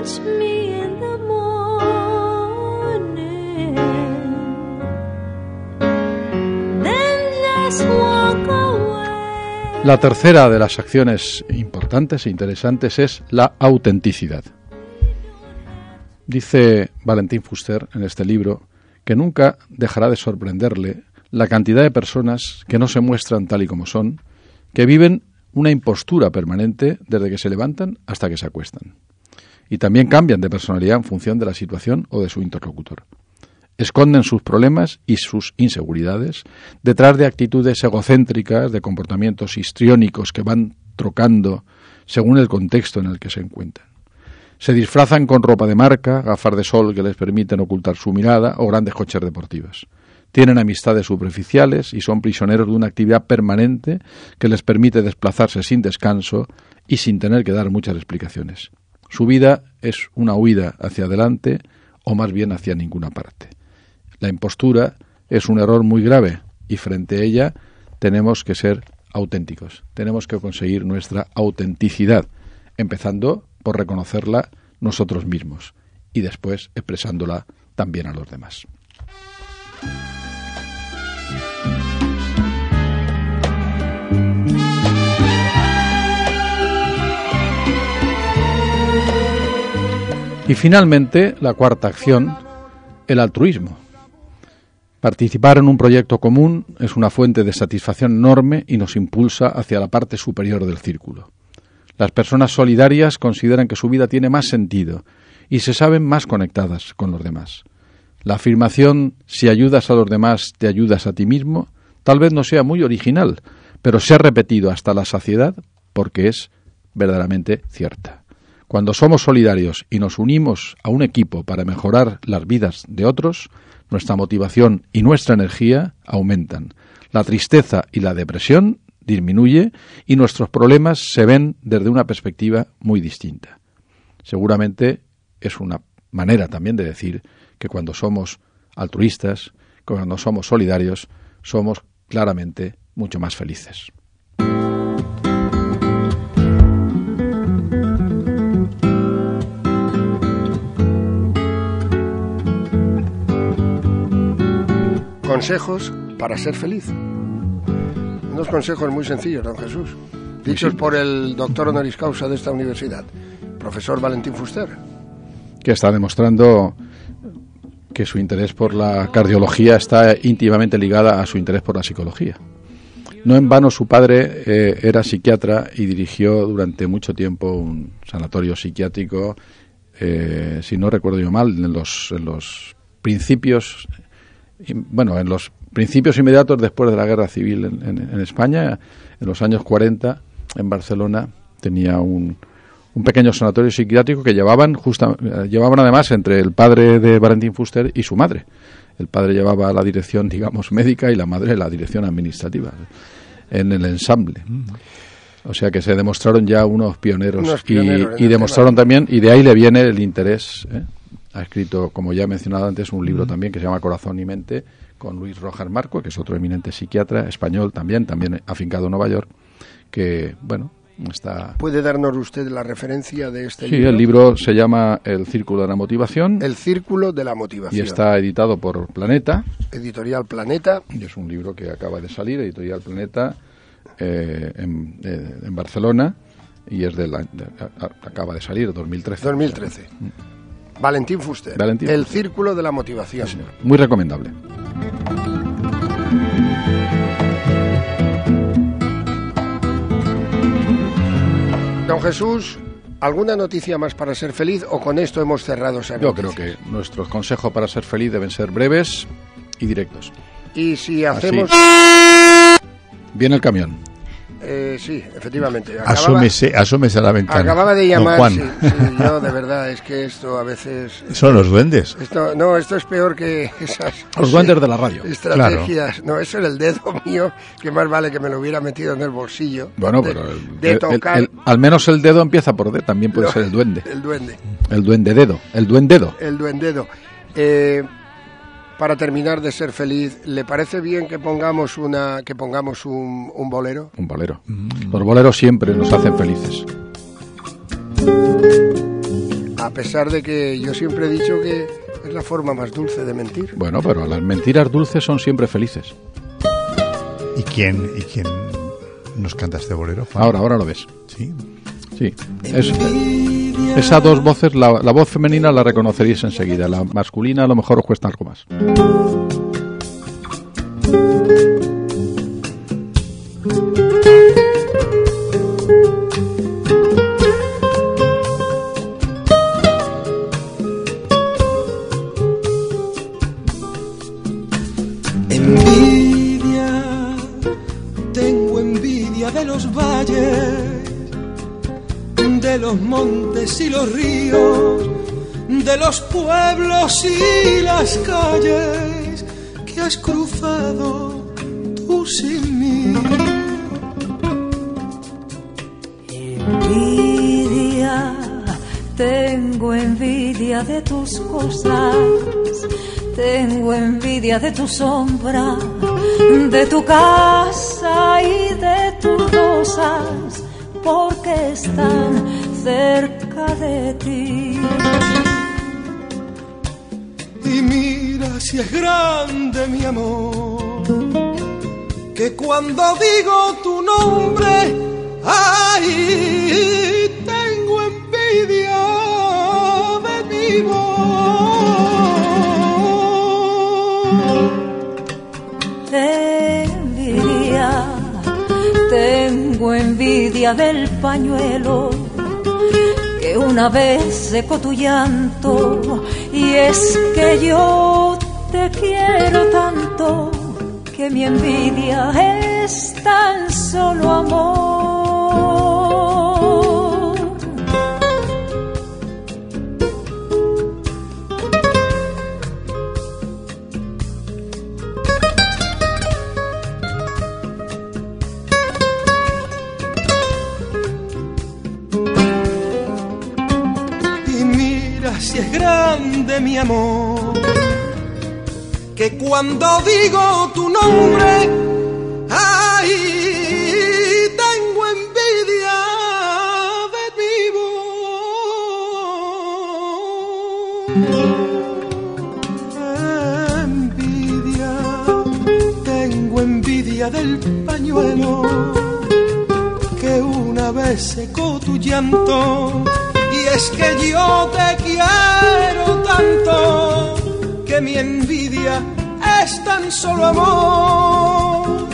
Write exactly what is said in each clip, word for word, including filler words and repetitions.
touch me in the morning, then just walk away. La tercera de las acciones importantes e interesantes es la autenticidad. Dice Valentín Fuster en este libro que nunca dejará de sorprenderle la cantidad de personas que no se muestran tal y como son, que viven una impostura permanente desde que se levantan hasta que se acuestan. Y también cambian de personalidad en función de la situación o de su interlocutor. Esconden sus problemas y sus inseguridades detrás de actitudes egocéntricas, de comportamientos histriónicos que van trocando según el contexto en el que se encuentran. Se disfrazan con ropa de marca, gafas de sol que les permiten ocultar su mirada o grandes coches deportivas. Tienen amistades superficiales y son prisioneros de una actividad permanente que les permite desplazarse sin descanso y sin tener que dar muchas explicaciones. Su vida es una huida hacia adelante o más bien hacia ninguna parte. La impostura es un error muy grave y frente a ella tenemos que ser auténticos. Tenemos que conseguir nuestra autenticidad, empezando por reconocerla nosotros mismos y después expresándola también a los demás. Y finalmente, la cuarta acción, el altruismo. Participar en un proyecto común es una fuente de satisfacción enorme y nos impulsa hacia la parte superior del círculo. Las personas solidarias consideran que su vida tiene más sentido y se saben más conectadas con los demás. La afirmación, si ayudas a los demás, te ayudas a ti mismo, tal vez no sea muy original, pero se ha repetido hasta la saciedad porque es verdaderamente cierta. Cuando somos solidarios y nos unimos a un equipo para mejorar las vidas de otros, nuestra motivación y nuestra energía aumentan. La tristeza y la depresión disminuye y nuestros problemas se ven desde una perspectiva muy distinta. Seguramente es una manera también de decir que cuando somos altruistas, cuando somos solidarios, somos claramente mucho más felices. Consejos para ser feliz. Unos consejos muy sencillos, don Jesús, dichos por el doctor honoris causa de esta universidad, profesor Valentín Fuster, que está demostrando que su interés por la cardiología está íntimamente ligada a su interés por la psicología. No en vano su padre eh, era psiquiatra y dirigió durante mucho tiempo un sanatorio psiquiátrico, eh, si no recuerdo yo mal, en los, en los principios, bueno, en los principios inmediatos después de la Guerra Civil en, en, en España, en los años cuarenta, en Barcelona, tenía un, un pequeño sanatorio psiquiátrico que llevaban, justa, llevaban además entre el padre de Valentín Fuster y su madre. El padre llevaba la dirección, digamos, médica y la madre la dirección administrativa, en el ensamble. O sea que se demostraron ya unos pioneros, unos pioneros y, y demostraron tema. También, y de ahí le viene el interés. ¿eh? Ha escrito, como ya he mencionado antes, un libro uh-huh. también que se llama Corazón y Mente, con Luis Rojas Marco, que es otro eminente psiquiatra español también, también afincado en Nueva York, que, bueno, está... ¿Puede darnos usted la referencia de este sí, libro? Sí, el libro se llama El Círculo de la Motivación. El Círculo de la Motivación. Y está editado por Planeta. Editorial Planeta. Y es un libro que acaba de salir, Editorial Planeta, eh, en, eh, en Barcelona, y es de la, de, acaba de salir, dos mil trece. dos mil trece. O sea, Valentín Fuster, Valentín El Fuster. Círculo de la Motivación. Sí, muy recomendable. Don Jesús, ¿alguna noticia más para ser feliz o con esto hemos cerrado esa noticia? Yo creo que nuestros consejos para ser feliz deben ser breves y directos. Y si hacemos... Así. Viene el camión. Eh, sí, efectivamente. Acababa, asómese, asómese a la ventana. Acababa de llamar, Juan. Sí, sí, yo de verdad, es que esto a veces... Son los duendes. Esto, no, esto es peor que esas... Los duendes de la radio. Estrategias. Claro. No, eso era el dedo mío, que más vale que me lo hubiera metido en el bolsillo. Bueno, de, pero... El, de el, tocar... El, el, al menos el dedo empieza por D, también puede no, ser el duende. El duende. El duende dedo, el duendedo. El duendedo. Eh... Para terminar de ser feliz, ¿le parece bien que pongamos una que pongamos un, un bolero? Un bolero. Mm. Los boleros siempre nos hacen felices. A pesar de que yo siempre he dicho que es la forma más dulce de mentir. Bueno, pero las mentiras dulces son siempre felices. ¿Y quién, y quién nos canta este bolero, Juan? Ahora, ahora lo ves. Sí. Sí. Es, esas dos voces, la, la voz femenina la reconoceríais enseguida. La masculina a lo mejor os cuesta algo más. Envidia, tengo envidia de los valles, de los montes y los ríos, de los pueblos y las calles que has cruzado tú sin mí. Envidia, tengo envidia de tus cosas, tengo envidia de tu sombra, de tu casa y de tus rosas, porque están cerca de ti. Y mira si es grande mi amor, que cuando digo tu nombre, ay, tengo envidia de mi voz. Envidia, tengo envidia del pañuelo que una vez secó tu llanto, y es que yo te quiero tanto que mi envidia es tan solo amor. Si es grande mi amor, que cuando digo tu nombre, ay, tengo envidia de mi voz. Envidia, tengo envidia del pañuelo que una vez secó tu llanto. Y es que yo te quiero tanto que mi envidia es tan solo amor.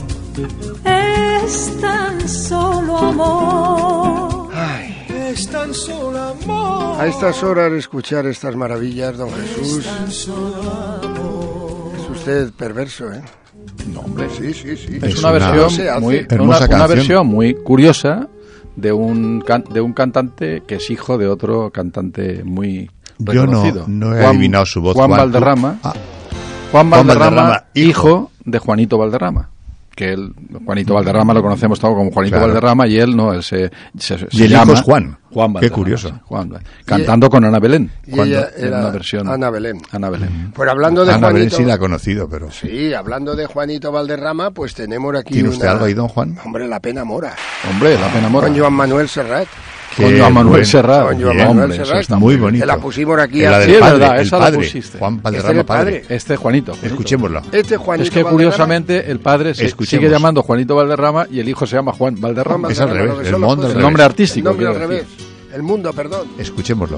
Es tan solo amor. Ay, Es tan solo amor. a estas horas escuchar estas maravillas, don Jesús, Es tan solo amor. es usted perverso, ¿eh? No, hombre. Sí, sí, sí. Es Es una una versión muy, una, hermosa una canción. versión muy curiosa de un can- de un cantante que es hijo de otro cantante muy Yo no, reconocido. no he adivinado su voz. Juan Juan, tú- Valderrama. Ah, Juan Valderrama, Valderrama, hijo. hijo de Juanito Valderrama. Que él, Juanito Valderrama lo conocemos todos como Juanito Claro. Valderrama, y él no, él se, se, se Y el llama hijo es Juan. Juan Qué Valderrama, curioso. sí, Juan, cantando con Ana Belén. Y cuando- ella en era una versión. Ana Belén. Ana Belén. Pues hablando de Ana Belén Juanito, sí la ha conocido, pero... sí, hablando de Juanito Valderrama, pues tenemos aquí ¿Tiene usted una- algo ahí, don Juan? Hombre, La Pena Mora, Hombre, la pena mora. con Joan Manuel Serrat. Con Qué Joan Manuel bueno. Serrat. Con Joan Bien, Manuel hombre, eso Serrat. está Muy bien. bonito. Que la pusimos aquí La hace- del Sí, es padre, verdad, el esa la padre. pusiste. Juan Este Valderrama, es el padre. padre. Este es Juanito. Juanito. Escuchémoslo. Este Juanito Es que Valderrama. curiosamente el padre se Escuchemos. sigue llamando Juanito Valderrama y el hijo se llama Juan Valderrama. Juan Es al Valderrama, revés, lo que el solo mundo fue- al El nombre revés. artístico. El nombre al quiero revés. decir. El mundo, perdón. Escuchémoslo.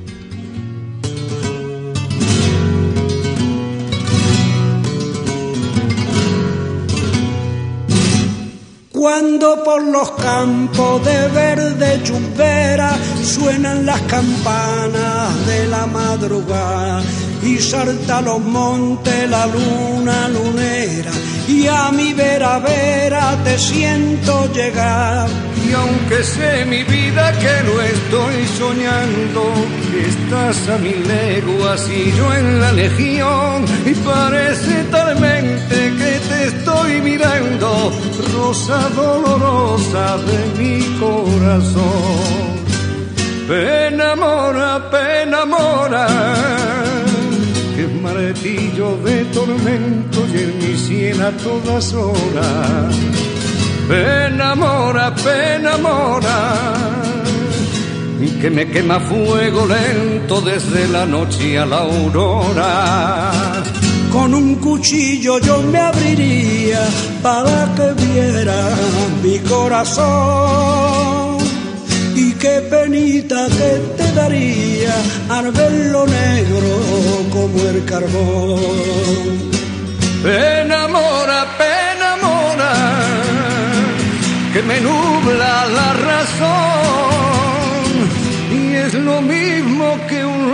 Cuando por los campos de verde chumbera suenan las campanas de la madrugada y salta a los montes la luna lunera y a mi vera vera te siento llegar. Y aunque sé mi vida que no estoy soñando, que estás a mil leguas y yo en la legión, y parece talmente que te estoy mirando, rosa dolorosa de mi corazón. Pena mora, pena mora, que martillo de tormento y en mi sien a todas horas. Pena mora, pena mora, que me quema fuego lento desde la noche a la aurora. Con un cuchillo yo me abriría para que viera mi corazón. Y qué penita que te daría al verlo negro como el carbón. Pena mora, pena mora, que me nubla la razón. Y es lo mismo que un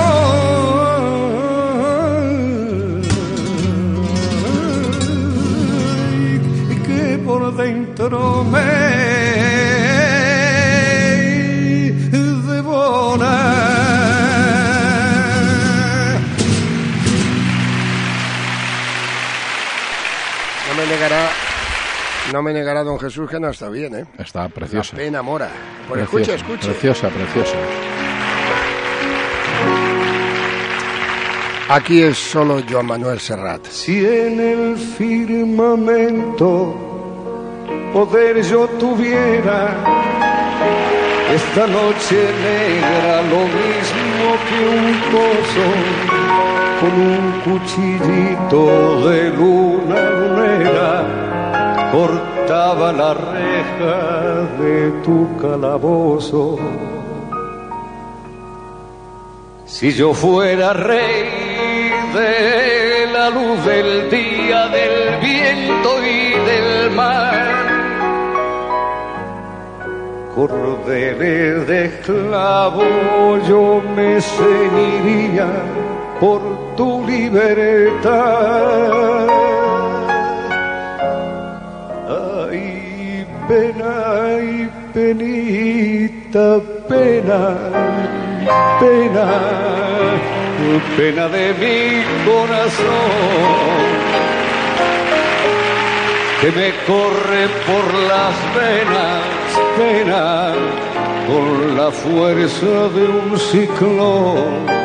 león que por dentro me No me negará, no me negará don Jesús que no está bien, ¿eh? Está preciosa. La pena mora. Pues Preciosa, escuche, escuche. Preciosa, preciosa. Aquí es solo Joan Manuel Serrat. Si en el firmamento poder yo tuviera, esta noche negra lo mismo que un pozo, con un cuchillito de luna lunera cortaba la reja de tu calabozo. Si yo fuera rey de la luz del día, del viento y del mar, cordeles de esclavo yo me ceñiría por tu libertad. Ay, pena, ay, penita, pena, pena, pena de mi corazón, que me corre por las venas, pena, con la fuerza de un ciclón.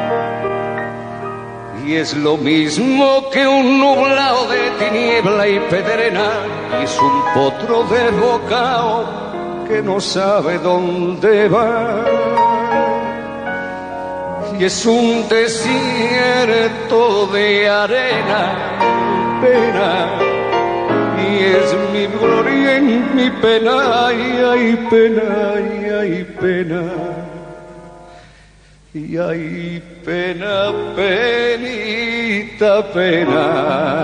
Y es lo mismo que un nublado de tiniebla y pedrena, y es un potro desbocado que no sabe dónde va. Y es un desierto de arena, pena, y es mi gloria en mi pena, ay, ay, pena, ay, ay, pena. Y hay pena, penita, pena.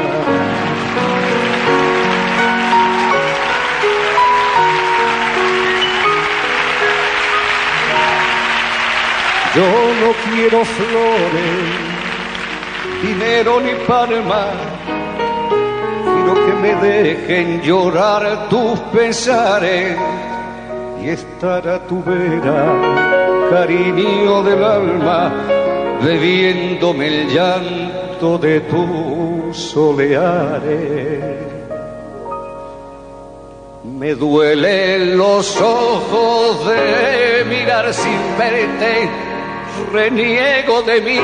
Yo no quiero flores, dinero ni palma, quiero que me dejen llorar tus pesares y estar a tu vera, cariño del alma, bebiéndome el llanto de tus soleares. Me duelen los ojos de mirar sin verte, reniego de mí,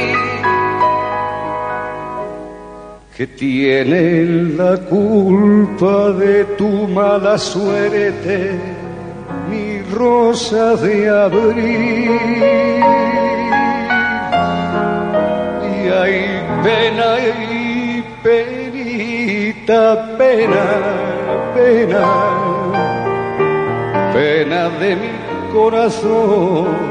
que tienen la culpa de tu mala suerte, mi rosa de abril. Y hay pena y penita, pena, pena, pena de mi corazón,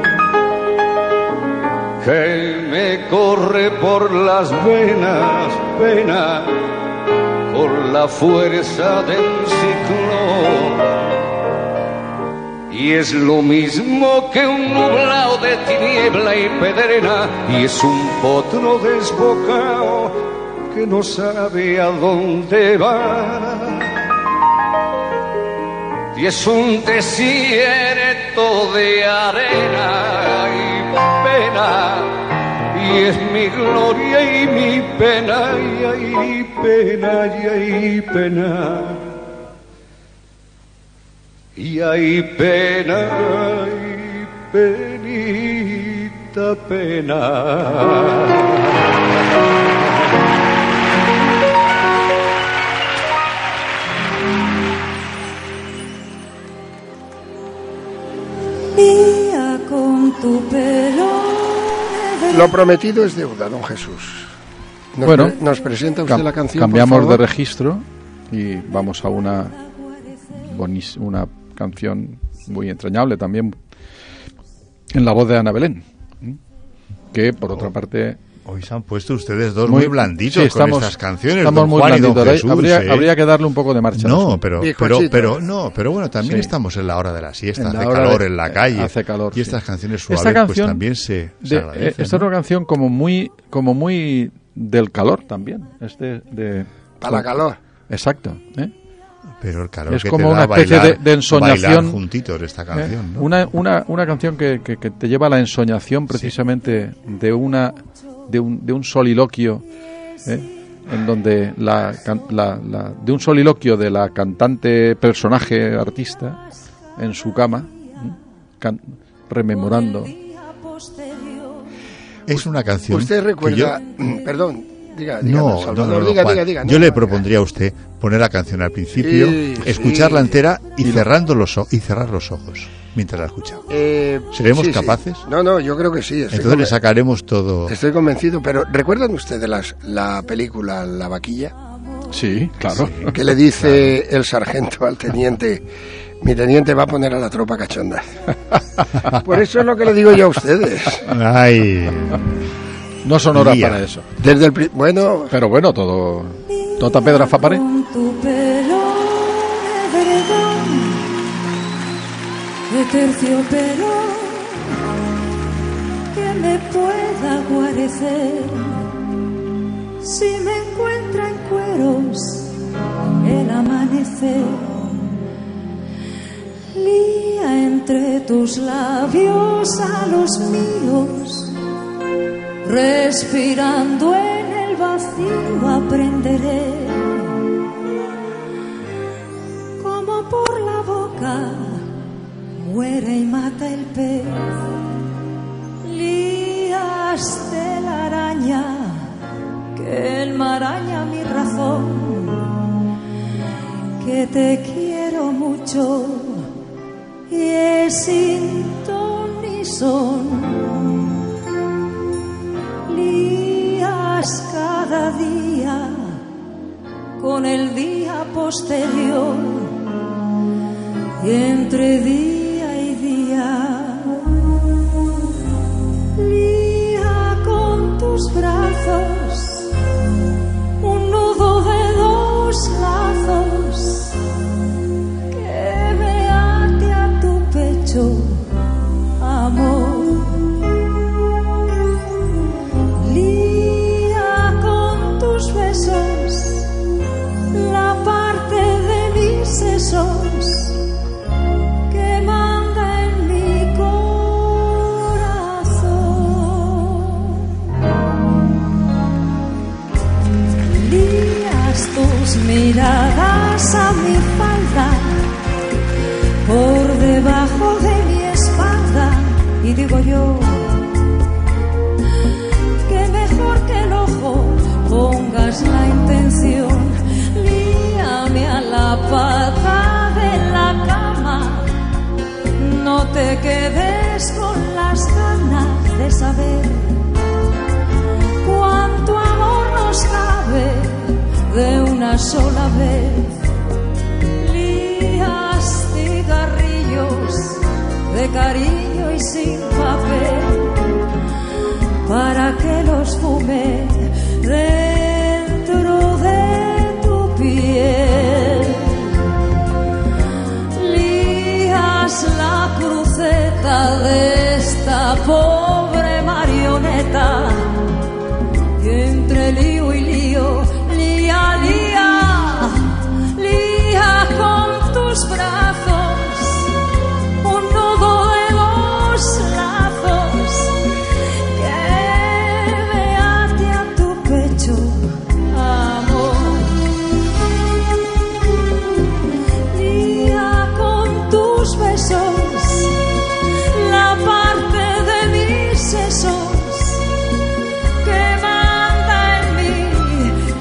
que me corre por las venas, pena, con la fuerza del ciclón. Y es lo mismo que un nublado de tiniebla y pedrena, y es un potro desbocado que no sabe a dónde va. Y es un desierto de arena y pena, y es mi gloria y mi pena, y hay pena, y hay pena, y hay pena, y penita, pena. Lía con tu pelo de... Lo prometido es deuda, don Jesús. Nos, Bueno, pre- nos presenta usted Cam- la canción, cambiamos por de favor. registro y vamos a una bonis- una canción muy entrañable también en la voz de Ana Belén, ¿m? que por otra parte Hoy se han puesto ustedes dos muy, muy blanditos sí, estamos, con estas canciones. Estamos don muy Juan y don blanditos. Jesús, habría, ¿eh? habría que darle un poco de marcha. No, pero, pero, Bizcochito. pero, no, pero bueno, también Sí. estamos en la hora de la siesta, En la hace hora calor de- en la calle. hace calor, y estas sí. canciones Esta suaves canción pues también se, se de- agradecen, eh, esta es ¿no? una canción como muy, como muy del calor también. Este de Para la calor. Exacto. ¿eh? Pero el calor Es que como te da una especie bailar, de- de ensoñación. bailar juntitos esta ¿eh? canción, ¿no? Una, una, una canción que, que, que te lleva a la ensoñación precisamente de una de un, de un soliloquio, ¿eh? en donde la, can- la, la de un soliloquio de la cantante personaje artista en su cama, ¿eh? can- rememorando. Es una canción Usted que recuerda... yo- Perdón, diga, diga, No, don no, Salvador, no, diga, Juan, diga, diga. yo no, le no, propondría a usted poner la canción al principio, Sí, escucharla sí. entera y cerrando los o- y cerrar los ojos mientras la escuchamos. Eh, ¿Seremos sí, sí. capaces? No, no, yo creo que sí. Estoy, Entonces le conven- sacaremos todo. estoy convencido, pero ¿recuerdan ustedes las, la película La Vaquilla? Sí, claro. Que le dice el sargento al teniente, mi teniente va a poner a la tropa cachonda. Por eso es lo que le digo yo a ustedes. Ay, No son horas Día. para eso. Desde el pri- bueno, Pero bueno, todo tota pedra fa pared. Con tu pelo de edredón, de terciopelo, que me pueda guarecer. Si me encuentra en cueros el amanecer, lía entre tus labios a los míos, respirando en el vacío aprenderé como por la boca muere y mata el pez. Lías de la araña que enmaraña mi razón, que te quiero mucho y es sin ton ni son. Lías cada día con el día posterior y entre día y día. Lía con tus brazos un nudo de dos lazos que me ate a tu pecho, amor. Lía con tus besos la parte de mis sesos que manda en mi corazón. Lías tus miradas a mi falda por debajo de mi espalda y digo yo que mejor que el ojo pongas la intención. Líame a la pata de la cama, no te quedes con las ganas de saber cuánto amor nos cabe de una sola vez. Lías cigarrillos de cariño y sin papel para que los fume dentro de tu piel. Lías la cruceta de esta pobre marioneta y entre lío y lío, lía, lía, lía con tus brazos un nudo de dos lazos que me ate a tu pecho, amor. Lía con tus besos la parte de mis sesos que manda en mi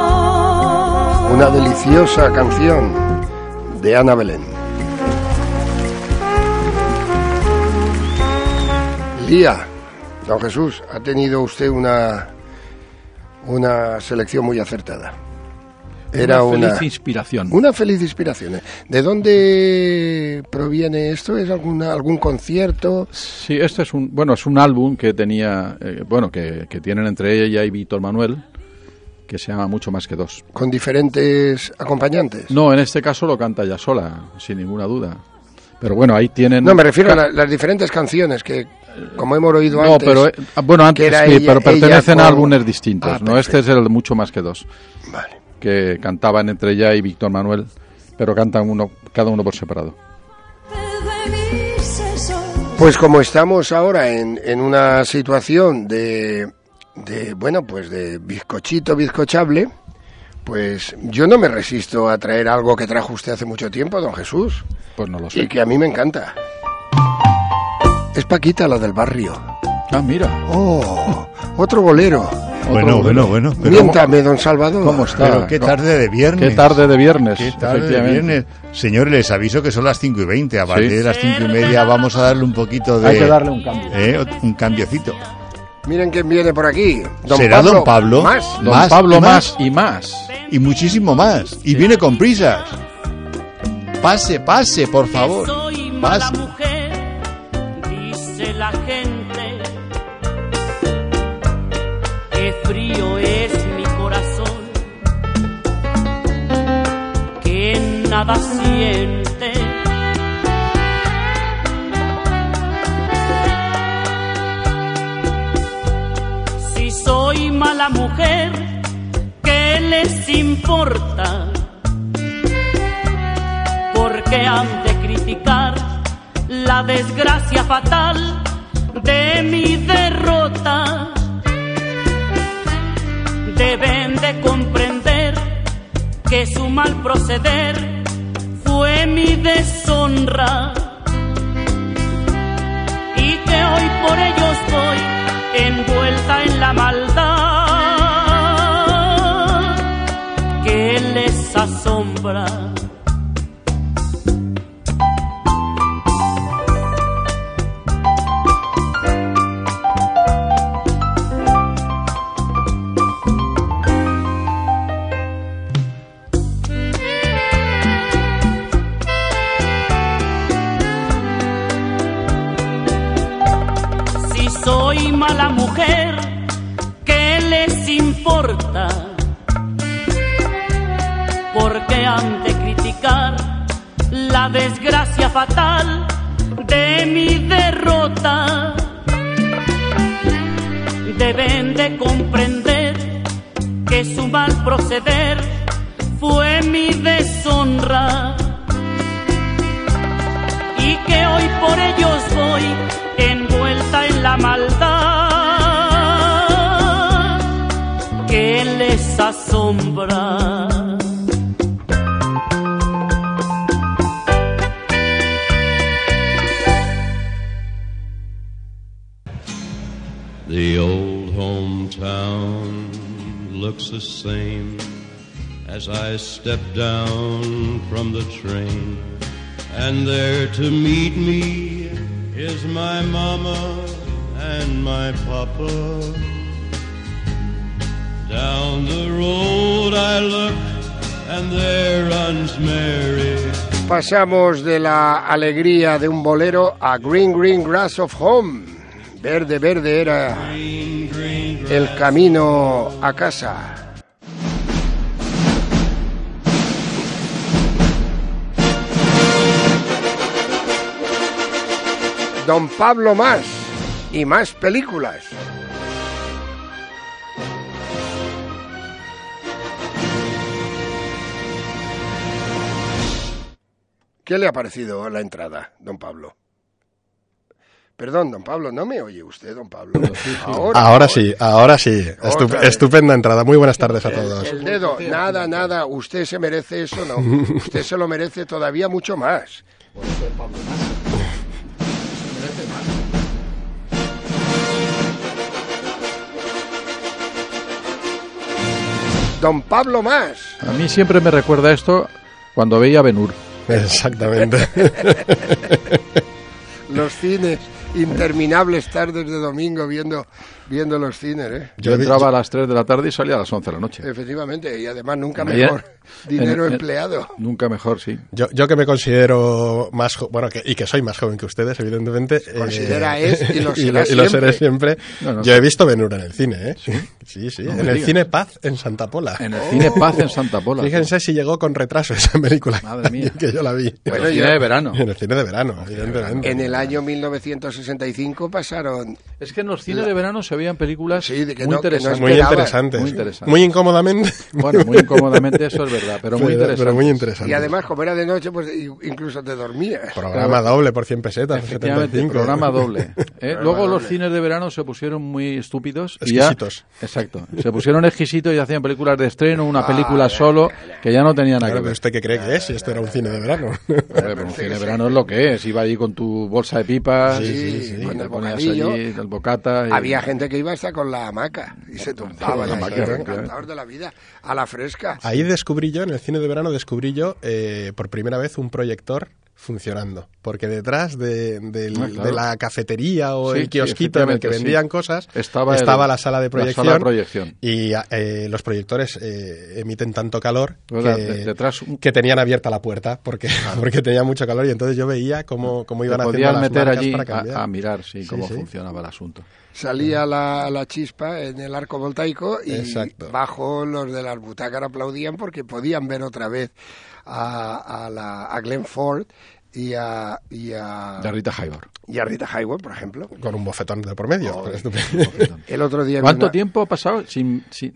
corazón. una deliciosa canción de Ana Belén. Lía, don Jesús, ha tenido usted una, una selección muy acertada. Era una feliz una, inspiración. Una feliz inspiración. ¿De dónde proviene esto? ¿Es alguna, algún concierto? Sí, este es un, bueno, es un álbum que tenía, eh, bueno, que, que tienen entre ella y Víctor Manuel, que se llama Mucho más que dos. ¿Con diferentes acompañantes? No, en este caso lo canta ella sola, sin ninguna duda. Pero bueno, ahí tienen... No, me refiero a la, las diferentes canciones que, como hemos oído no, antes... pero, eh, bueno, antes sí, ella, pero pertenecen con... a álbumes distintos, ah, ¿no? Este es el de Mucho más que dos. Vale. Que cantaban entre ella y Víctor Manuel, pero cantan uno, cada uno por separado. Pues como estamos ahora en, en una situación de, de, bueno, pues de bizcochito, bizcochable, pues yo no me resisto a traer algo que trajo usted hace mucho tiempo, don Jesús. Pues no lo sé. Y que a mí me encanta. Es Paquita, la del barrio. Ah, mira. Oh, otro bolero. Bueno, bueno, bueno. Pero miéntame, don Salvador. ¿Cómo está? Pero qué tarde de viernes. Qué tarde de viernes. Qué tarde de viernes. Señores, les aviso que son las cinco y veinte. A partir Sí. de las cinco y media vamos a darle un poquito de... Hay que darle un cambio. Eh, un cambiocito. Miren quién viene por aquí. Don ¿Será Pablo don Pablo? Más. Don Más Pablo y más. más y más. Y muchísimo más. Y viene con prisas. Pase, pase, por favor. Soy mala Pase. mujer, dice la gente. Qué frío es mi corazón, que nada siente. Si soy mala mujer, ¿qué les importa? Porque han de criticar la desgracia fatal de mi derrota. Deben de comprender que su mal proceder fue mi deshonra y que hoy por ellos voy envuelta en la maldad que les asombra. Soy mala mujer, ¿qué les importa? Porque han de criticar la desgracia fatal de mi derrota. Deben de comprender que su mal proceder fue mi deshonra y que hoy por ellos voy envuelta en la maldad que les asombra. The old hometown looks the same as I step down from the train, and there to meet me is my mama and my papa. Down the road I look and there runs Mary. Pasamos de la alegría de un bolero a Green Green Grass of Home. Verde, verde era el camino a casa. Don Pablo Más y más películas. ¿Qué le ha parecido la entrada, don Pablo? Perdón, don Pablo, ¿no me oye usted, don Pablo? Ahora, ahora sí, ahora sí. Estup Otra vez. Estupenda entrada. Muy buenas tardes a todos. El dedo, nada, nada, usted se merece eso, no. Usted se lo merece todavía mucho más. Don Pablo Más. A mí siempre me recuerda esto cuando veía Ben-Hur. Exactamente. Los cines interminables tardes de domingo viendo viendo los cines, ¿eh? Yo, yo entraba yo, a las tres de la tarde y salía a las once de la noche. Efectivamente, y además nunca mejor dinero en, en, empleado. Nunca mejor, sí. Yo, yo que me considero más, jo- bueno, que, y que soy más joven que ustedes, evidentemente. Considera eh, es y lo y, será lo, y lo seré siempre. No, no, yo sí. he visto Ben-Hur en el cine, ¿eh? Sí, sí. sí. No en me el digas. Cine Paz, en Santa Pola. En el Cine Paz en Santa Pola. Fíjense si llegó con retraso esa película. Madre mía. Que yo la vi. Bueno, en el cine de verano. En el cine de verano, evidentemente. En el año mil novecientos sesenta y cinco pasaron... Es que en los cines de verano se veían pelculas Sí, de que muy no- que no interesantes. Muy interesantes. Muy interesantes. Muy incómodamente. Bueno, muy incómodamente, eso es verdad, pero muy Pero- interesante. Pero muy interesante. Y además, como era de noche, pues i- incluso te dormías. Programa doble por cien pesetas. Efectivamente, setenta y cinco. programa doble. ¿eh? Programa Luego doble. los cines de verano se pusieron muy estúpidos. y ya- Exquisitos. exacto. Se pusieron exquisitos y hacían películas de estreno, una Ah, película ya, solo, que ya no tenía nada Claro, que pero ver. ¿usted qué cree que es? Si esto era un cine de verano. Hombre, pero un cine de verano es lo que es. Iba allí con tu bolsa de pipas, Sí, y, sí, sí. y Con te el ponías bocadillo. allí el bocata. y- Había gente que iba hasta con la hamaca y se tumbaban Con la ahí, hamaca, encantados de la vida, a la fresca. Ahí descubrí yo, en el cine de verano, descubrí yo eh, por primera vez un proyector funcionando. Porque detrás de, del- Ah, claro. de la cafetería o Sí, el sí, kiosquito en el que efectivamente, sí. vendían cosas Estaba estaba el- la sala de la proyección. sala de proyección. Y eh, los proyectores eh, emiten tanto calor O sea, que, de- detrás un- que tenían abierta la puerta porque, porque tenía mucho calor y entonces yo veía cómo, cómo Te iban haciendo podías las meter marcas allí para a, cambiar. a mirar sí, Sí, cómo sí. funcionaba el asunto. Salía la, la chispa en el arco voltaico y Exacto. bajo los de las butacas aplaudían porque podían ver otra vez a, a, la, a Glenn Ford y a, y a, De Rita Hayworth. y a Rita Hayworth, por ejemplo. Con un bofetón de por medio. Joder, Estupendo. El otro día vi ¿Cuánto una- tiempo ha pasado sin, sin-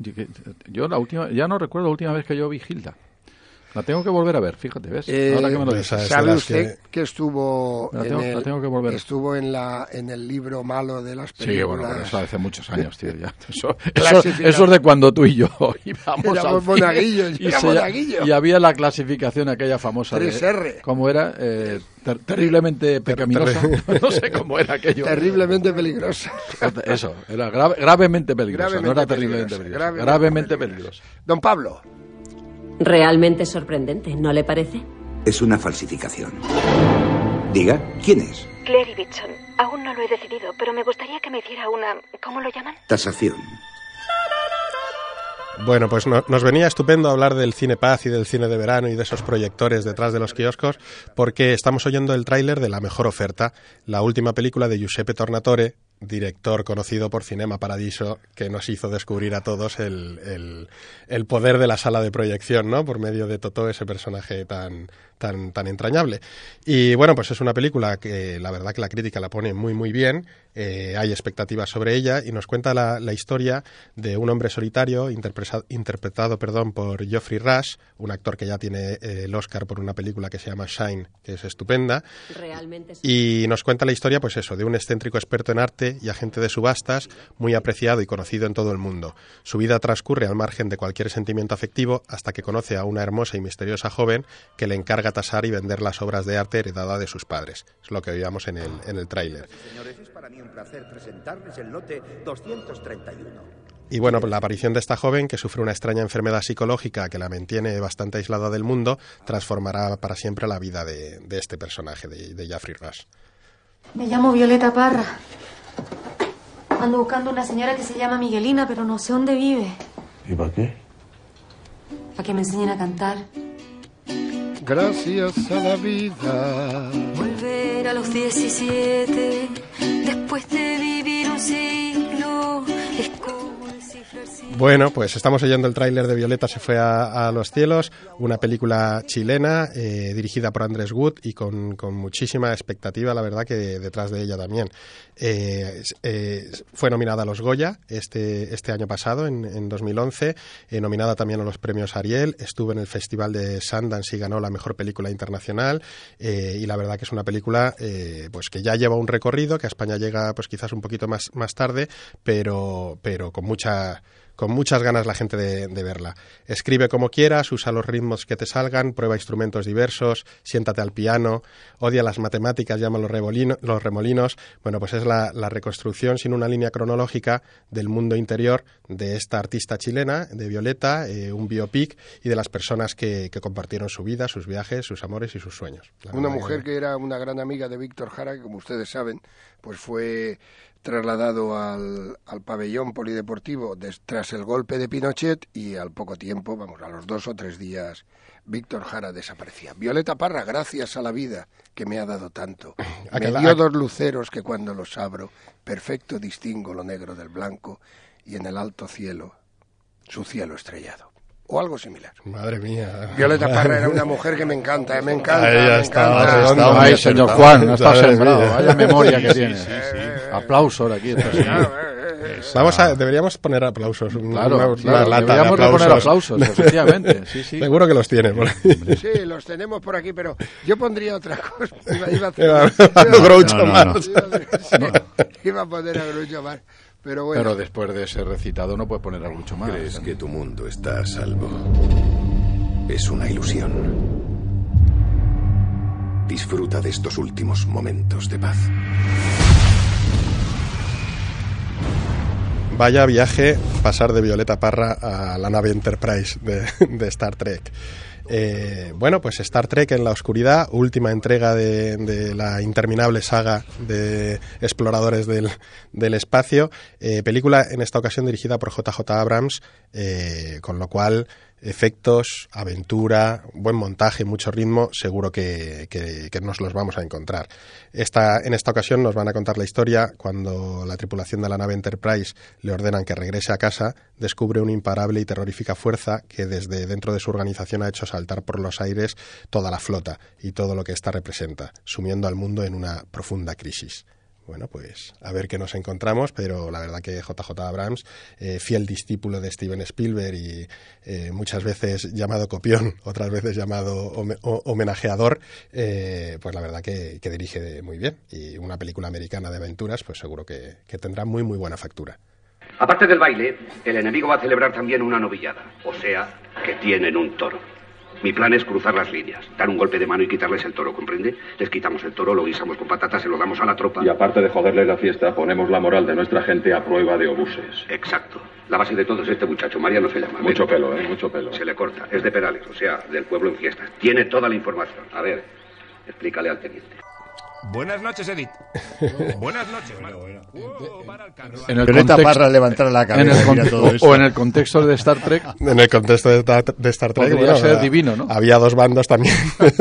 yo la última ya no recuerdo la última vez que yo vi Hilda. La tengo que volver a ver, fíjate, ¿ves? Eh, Ahora que me lo pues, dices. ¿sabes? ¿Sabe de las usted que- que, estuvo La en tengo- el, la tengo que volver. estuvo en la en el libro malo de las Sí, películas? bueno, pero eso hace muchos años, tío. Ya. Eso, eso, Clasificado. eso es de cuando tú y yo íbamos Éramos al cine monaguillos, y, éramos se- monaguillos. y había la clasificación aquella famosa tres de, erre. ¿cómo era? Eh, ter- terriblemente pecaminosa. No sé cómo era aquello. Terriblemente peligrosa. Eso, era grave- gravemente peligrosa, Gravemente no era terriblemente peligrosa, peligrosa. gravemente Gravemente peligrosa. peligrosa. Don Pablo, Realmente sorprendente, ¿no le parece? Es una falsificación. Diga, ¿quién es? Clary Bitson. Aún no lo he decidido, pero me gustaría que me diera una... ¿Cómo lo llaman? Tasación. Bueno, pues no- nos venía estupendo hablar del cine Paz y del cine de verano y de esos proyectores detrás de los kioscos, porque estamos oyendo el tráiler de La Mejor Oferta, la última película de Giuseppe Tornatore, director conocido por Cinema Paradiso, que nos hizo descubrir a todos el, el, el poder de la sala de proyección, ¿no? Por medio de Totò, ese personaje tan, tan, tan entrañable. Y bueno, pues es una película que la verdad que la crítica la pone muy muy bien, eh, hay expectativas sobre ella y nos cuenta la, la historia de un hombre solitario interpresa- interpretado perdón, por Geoffrey Rush, un actor que ya tiene eh, el Oscar por una película que se llama Shine, que es estupenda. Realmente es- Y nos cuenta la historia, pues eso, de un excéntrico experto en arte y agente de subastas, muy apreciado y conocido en todo el mundo. Su vida transcurre al margen de cualquier sentimiento afectivo hasta que conoce a una hermosa y misteriosa joven que le encarga tasar y vender las obras de arte heredada de sus padres. Es lo que oíamos en el, en el tráiler. Señores, es para mí un placer presentarles el lote doscientos treinta y uno. Y bueno, pues la aparición de esta joven, que sufre una extraña enfermedad psicológica que la mantiene bastante aislada del mundo, transformará para siempre la vida de, de este personaje, de, de Geoffrey Rush. Me llamo Violeta Parra. Ando buscando una señora que se llama Miguelina, pero no sé dónde vive. ¿Y para qué? Para que me enseñen a cantar. gracias a la vida. Volver a los diecisiete, después de vivir un siglo, es como descifrar siglos. Bueno, pues estamos oyendo el tráiler de Violeta se fue a, a los cielos, una película chilena eh, dirigida por Andrés Wood y con, con muchísima expectativa, la verdad, que detrás de ella también. Eh, eh, fue nominada a los Goya este, este año pasado, en, en dos mil once, eh, nominada también a los premios Ariel, estuvo en el Festival de Sundance y ganó la mejor película internacional, eh, y la verdad que es una película eh, pues que ya lleva un recorrido, que a España llega pues quizás un poquito más, más tarde, pero, pero con mucha con muchas ganas la gente de, de verla. Escribe como quieras, usa los ritmos que te salgan, prueba instrumentos diversos, siéntate al piano, odia las matemáticas, llama los, revolino, los remolinos. Bueno, pues es la, la reconstrucción sin una línea cronológica del mundo interior de esta artista chilena, de Violeta, eh, un biopic, y de las personas que, que compartieron su vida, sus viajes, sus amores y sus sueños. La una mujer que... que era una gran amiga de Víctor Jara, que como ustedes saben, pues fue trasladado al, al pabellón polideportivo des, tras el golpe de Pinochet, y al poco tiempo, vamos, a los dos o tres días, Víctor Jara desaparecía. Violeta Parra, gracias a la vida que me ha dado tanto, me dio dos luceros que cuando los abro, perfecto distingo lo negro del blanco, y en el alto cielo, su cielo estrellado. O algo similar. Madre mía. Violeta Parra era una mujer que me encanta, ¿eh? me encanta, Ahí me está, encanta. Está, Ay, señor Juan, no está sembrado. Vaya memoria que sí, tiene. Sí, sí, sí. Aplauso ahora aquí. Vamos a, deberíamos poner aplausos. Claro, una, claro, una lata deberíamos de aplausos. poner aplausos, efectivamente. Sí, sí. Seguro que los tiene. Por ahí. Sí, los tenemos por aquí, pero yo pondría otra cosa. Iba, iba a hacer, iba, iba, iba, Groucho no, no, Marx. Iba, sí, iba a poner a Groucho Marx. Pero, bueno. Pero después de ese recitado no puedes poner a Groucho Marx. Crees que tu mundo está a salvo. Es una ilusión. Disfruta de estos últimos momentos de paz. Vaya viaje pasar de Violeta Parra a la nave Enterprise de, de Star Trek. Eh, bueno, pues Star Trek en la oscuridad, última entrega de, de la interminable saga de exploradores del, del espacio, eh, película en esta ocasión dirigida por J J Abrams, eh, con lo cual efectos, aventura, buen montaje, mucho ritmo, seguro que, que, que nos los vamos a encontrar. Esta, en esta ocasión nos van a contar la historia cuando la tripulación de la nave Enterprise le ordenan que regrese a casa, descubre una imparable y terrorífica fuerza que desde dentro de su organización ha hecho saltar por los aires toda la flota y todo lo que ésta representa, sumiendo al mundo en una profunda crisis. Bueno, pues a ver qué nos encontramos, pero la verdad que J J Abrams, eh, fiel discípulo de Steven Spielberg y eh, muchas veces llamado copión, otras veces llamado hom- homenajeador, eh, pues la verdad que, que dirige muy bien. Y una película americana de aventuras, pues seguro que, que tendrá muy, muy buena factura. Aparte del baile, el enemigo va a celebrar también una novillada, o sea, que tienen un toro. Mi plan es cruzar las líneas, dar un golpe de mano y quitarles el toro, ¿comprende? Les quitamos el toro, lo guisamos con patatas, se lo damos a la tropa. Y aparte de joderles la fiesta, ponemos la moral de nuestra gente a prueba de obuses. Exacto. La base de todo es este muchacho, Mariano se llama. Mucho pelo, ¿eh? Mucho pelo. Se le corta. Es de Perales, o sea, del pueblo en fiesta. Tiene toda la información. A ver, explícale al teniente. Buenas noches, Edith. Buenas noches, Marco. Oh, para el carro. En el Violeta contexto, Parra levantar la cabeza. en el mira con- todo o, esto. o en el contexto de Star Trek. En el contexto de, ta- de Star Trek, Podría bueno, ser había- divino, ¿no? Había dos bandos también.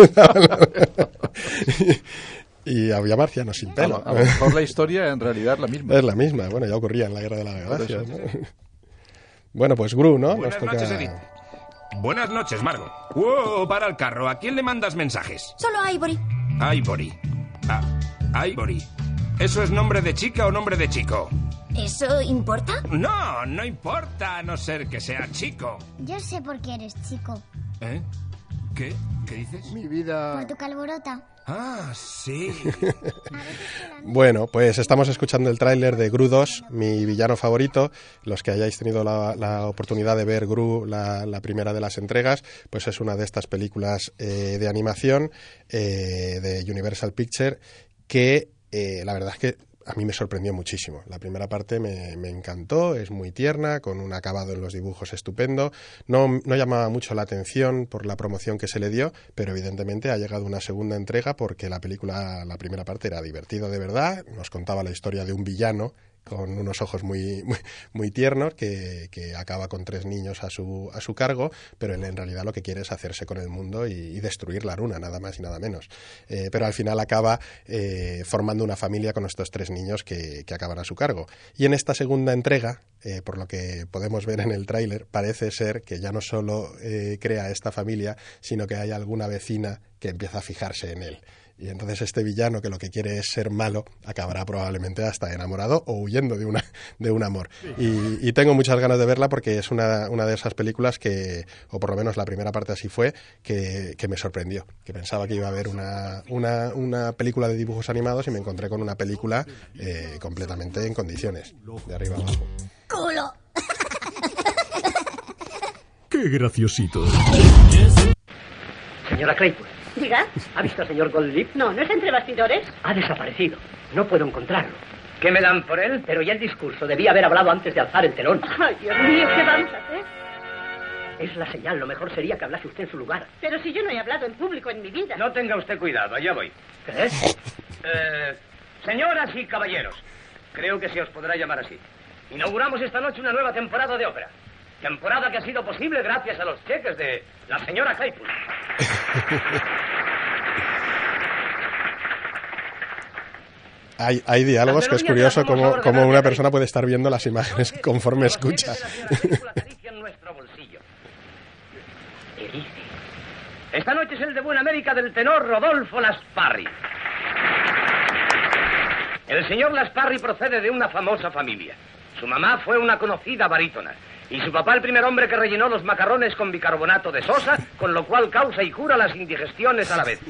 y, y había marcianos sin pelo. A lo mejor la historia en realidad es la misma. Es la misma, bueno, ya ocurría en la Guerra de las Galaxias, ¿no? Bueno, pues Gru, ¿no? Buenas Nos noches, toca... Edith. Buenas noches, Margo. ¡Wow! Para el carro. ¿A quién le mandas mensajes? Solo a Ivory. Ivory. Ah, Ivory. ¿Eso es nombre de chica o nombre de chico? ¿Eso importa? No, no importa, a no ser que sea chico. Yo sé por qué eres chico. ¿Eh? ¿Qué? ¿Qué dices? Mi vida... Por tu calborota. Ah, sí. Bueno, pues estamos escuchando el tráiler de Gru dos, mi villano favorito. Los que hayáis tenido la, la oportunidad de ver Gru, la, la primera de las entregas, pues es una de estas películas eh, de animación eh, de Universal Pictures que eh, la verdad es que a mí me sorprendió muchísimo. La primera parte me, me encantó, es muy tierna, con un acabado en los dibujos estupendo. No, no llamaba mucho la atención por la promoción que se le dio, pero evidentemente ha llegado una segunda entrega porque la película, la primera parte era divertida de verdad, nos contaba la historia de un villano con unos ojos muy, muy, muy tiernos, que, que acaba con tres niños a su, a su cargo, pero él en realidad lo que quiere es hacerse con el mundo y, y destruir la luna, nada más y nada menos. Eh, pero al final acaba eh, formando una familia con estos tres niños que, que acaban a su cargo. Y en esta segunda entrega, eh, por lo que podemos ver en el tráiler, parece ser que ya no solo eh, crea esta familia, sino que hay alguna vecina que empieza a fijarse en él. Y entonces este villano, que lo que quiere es ser malo, acabará probablemente hasta enamorado o huyendo de una de un amor. Y, y tengo muchas ganas de verla porque es una, una de esas películas que, o por lo menos la primera parte así fue, que, que me sorprendió. Que pensaba que iba a haber una, una, una película de dibujos animados y me encontré con una película eh, completamente en condiciones, de arriba abajo. ¡Culo! ¡Qué graciosito! Señora Claypool. ¿Diga? ¿Ha visto al señor Goldlip? No, ¿no es entre bastidores? Ha desaparecido. No puedo encontrarlo. ¿Qué me dan por él? Pero ya el discurso. Debía haber hablado antes de alzar el telón. Ay, Dios mío, ¿qué vamos a hacer? Es la señal. Lo mejor sería que hablase usted en su lugar. Pero si yo no he hablado en público en mi vida. No tenga usted cuidado. Allá voy. ¿Qué es? Eh, señoras y caballeros, creo que se os podrá llamar así. Inauguramos esta noche una nueva temporada de ópera. Temporada que ha sido posible gracias a los cheques de la señora Claypool. Hay, hay diálogos que es curioso cómo, cómo una persona puede estar viendo las imágenes conforme escucha. Esta noche es el debut en América del tenor Rodolfo Lasparri. El señor Lasparri procede de una famosa familia. Su mamá fue una conocida barítona y su papá el primer hombre que rellenó los macarrones con bicarbonato de sosa, con lo cual causa y cura las indigestiones a la vez.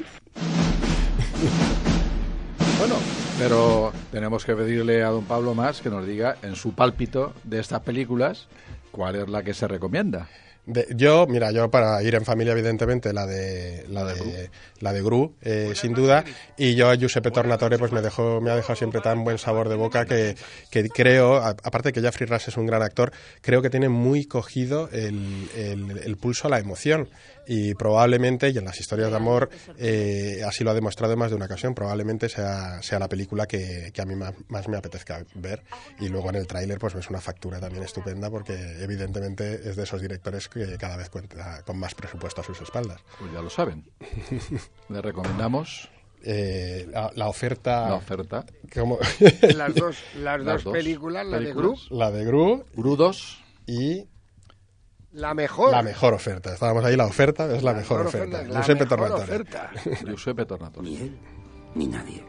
Bueno, pero tenemos que pedirle a don Pablo más que nos diga en su pálpito de estas películas cuál es la que se recomienda. De, yo, mira, yo para ir en familia, evidentemente, la de la de la de Gru, eh, sin duda, y yo a Giuseppe Tornatore pues me dejó, me ha dejado siempre tan buen sabor de boca que, que creo, a, aparte de que Jeffrey Rush es un gran actor, creo que tiene muy cogido el, el, el pulso a la emoción, y probablemente, y en las historias de amor eh, así lo ha demostrado en más de una ocasión, probablemente sea, sea la película que, que a mí más, más me apetezca ver, y luego en el tráiler pues es una factura también estupenda, porque evidentemente es de esos directores que que cada vez cuenta con más presupuesto a sus espaldas. Pues ya lo saben. Le recomendamos eh, la, la oferta. La oferta. ¿Cómo? Las dos, las, las dos, dos películas, la películas. de Gru, la de Gru, Gru dos y la mejor. La mejor oferta. Estábamos ahí, la oferta es la, la mejor, mejor oferta. oferta. Giuseppe Tornatore. Giuseppe Tornatore. Ni él ni nadie.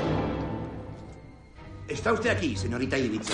Está usted aquí, señorita Ibiza.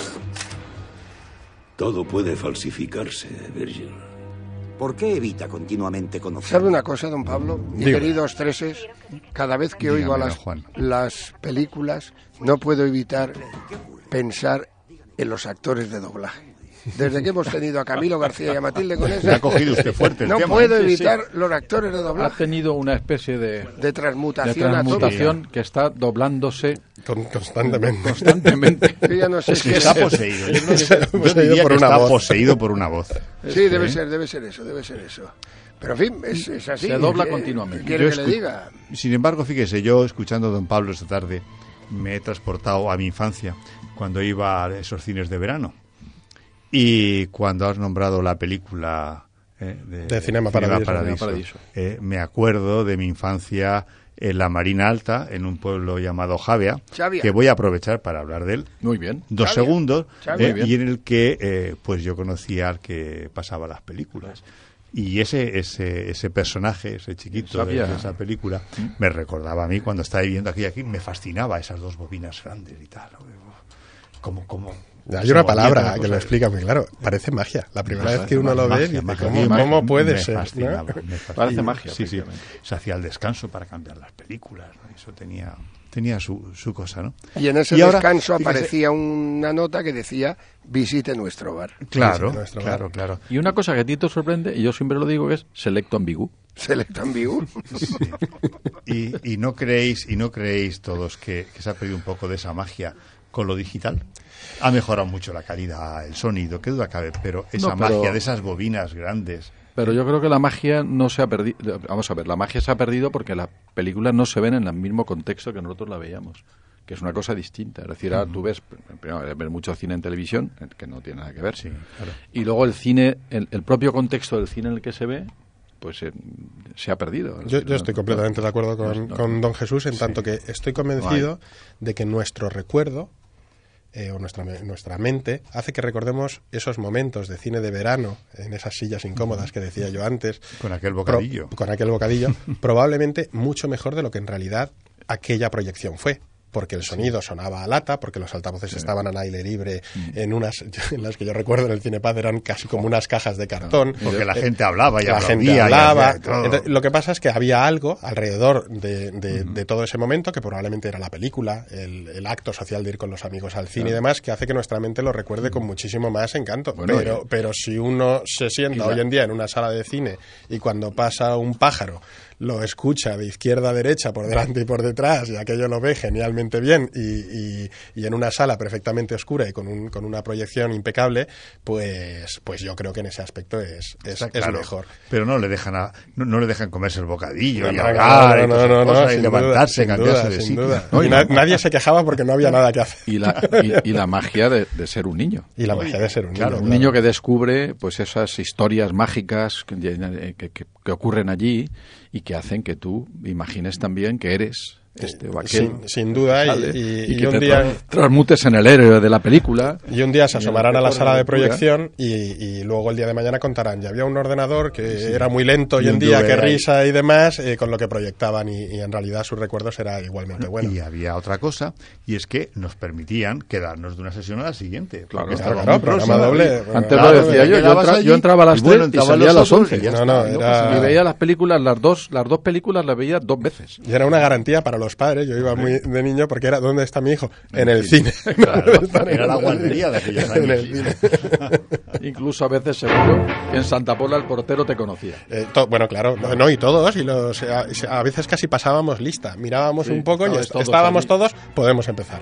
Todo puede falsificarse, Virgil. ¿Por qué evita continuamente conocer? ¿Sabe una cosa, don Pablo? Mi Dígame. queridos treses, cada vez que Dígame, oigo a las, Juan. las películas no puedo evitar pensar en los actores de doblaje. Desde que hemos tenido a Camilo García y a Matilde con eso, ha cogido usted fuerte el no tema, puedo ¿eh? evitar Sí, sí. los actores de Ha doblaje. tenido una especie de, de transmutación, de transmutación a todo. que está doblándose Con, constantemente. constantemente. Yo ya no sé Es que qué está es. poseído. Yo, creo que, yo Poseído diría por que una está voz. poseído por una voz. Sí, debe ¿Eh? ser, debe ser eso, debe ser eso. Pero en fin, es, es así. Se dobla ¿Qué- continuamente. ¿Quiere Yo que le escu- diga? Sin embargo, fíjese, yo escuchando a don Pablo esta tarde me he transportado a mi infancia cuando iba a esos cines de verano. Y cuando has nombrado la película eh, de, De Cinema Paradiso. Paradiso, Paradiso. eh, me acuerdo de mi infancia en la Marina Alta, en un pueblo llamado Javia, Xavia. que voy a aprovechar para hablar de él. Muy bien. Dos Xavia. segundos, Xavia. eh, Muy bien. y en el que eh, pues yo conocía al que pasaba las películas. Y ese ese ese personaje, ese chiquito de, Xavia. de esa película, me recordaba a mí cuando estaba viviendo aquí, aquí me fascinaba esas dos bobinas grandes y tal. Como, como Hay se una movían palabra las que cosas. lo explica muy claro. Parece magia. La primera Parece vez que uno lo magia, ve, dice, magia, ¿cómo, magia. cómo puede me ser? Fascinaba, ¿no? me fascinaba. Parece magia, Sí, sí. efectivamente. Se hacía el descanso para cambiar las películas, ¿no? Eso tenía tenía su, su cosa, ¿no? Y en ese Y ahora, descanso fíjese- aparecía una nota que decía, visite nuestro bar. Claro, Visite nuestro claro, bar. claro. Y una cosa que a ti te sorprende, y yo siempre lo digo, que es selecto ambigu. Selecto ambiguo. Sí. Y, y no creéis y no creéis todos que, que se ha perdido un poco de esa magia con lo digital. Ha mejorado mucho la calidad, el sonido, qué duda cabe, pero esa No, pero- magia de esas bobinas grandes. Pero yo creo que la magia no se ha perdido. Vamos a ver, la magia se ha perdido porque las películas no se ven en el mismo contexto que nosotros la veíamos, que es una cosa distinta. Es decir, ahora tú ves, primero, ves mucho cine en televisión, que no tiene nada que ver, Sí, claro. y luego el cine, el, el propio contexto del cine en el que se ve, pues eh, se ha perdido. Yo, yo estoy completamente de acuerdo con, no, con don Jesús, en tanto que estoy convencido de que nuestro recuerdo eh, o nuestra, me- nuestra mente hace que recordemos esos momentos de cine de verano en esas sillas incómodas que decía yo antes. Con aquel Pro- bocadillo. con aquel bocadillo, probablemente mucho mejor de lo que en realidad aquella proyección fue. porque el sonido sonaba a lata, porque los altavoces sí. estaban al aire libre mm. en unas, en las que yo recuerdo en el Cinepaz eran casi como unas cajas de cartón. No, porque la eh, gente hablaba y la aplaudía. gente hablaba. Y todo. Entonces, lo que pasa es que había algo alrededor de, de, mm. de todo ese momento, que probablemente era la película, el, el acto social de ir con los amigos al cine claro. y demás, que hace que nuestra mente lo recuerde con muchísimo más encanto. Bueno, pero, eh. pero si uno se sienta hoy en día en una sala de cine y cuando pasa un pájaro lo escucha de izquierda a derecha, por delante y por detrás, y aquello lo ve genialmente bien, y, y, y en una sala perfectamente oscura y con, un, con una proyección impecable, pues pues yo creo que en ese aspecto es, es, es claro, mejor. Pero no le dejan a, no, no le dejan comerse el bocadillo no, y no, hablar, no, no, no, no, no, y levantarse, duda, cambiarse duda, de sin sitio. Duda. No, y na, nadie se quejaba porque no había nada que hacer. Y la, y, y la magia de, de ser un niño. Y la magia de ser un claro, niño. Un claro. niño que descubre pues esas historias mágicas que, que, que, que ocurren allí y que hacen que tú imagines también que eres este o aquel. Sin, sin duda, y, y, y, y que un te día transmutes en el héroe de la película. Y un día se asomarán a la sala de proyección y, y luego el día de mañana contarán, ya había un ordenador que sí. era muy lento hoy en día, que risa y demás, eh, con lo que proyectaban, y, y en realidad sus recuerdos era igualmente bueno. Y había otra cosa, y es que nos permitían quedarnos de una sesión a la siguiente. Claro, claro, claro, programa doble. Antes lo decía yo, yo, entra, yo entraba a las tres y, bueno, y salía a las once. Y, no, no, era... y veía las películas, las dos, las dos películas las veía dos veces. Y era una garantía para los padres, yo iba muy de niño porque era, ¿dónde está mi hijo? En, en el cine. cine. Claro, era la guardería de aquellos años. En el cine. Incluso a veces seguro que en Santa Pola el portero te conocía. Eh, to, bueno, claro, no, no, y todos, y los, a, a veces casi pasábamos lista, mirábamos sí, un poco y est todos estábamos allí. Todos, podemos empezar.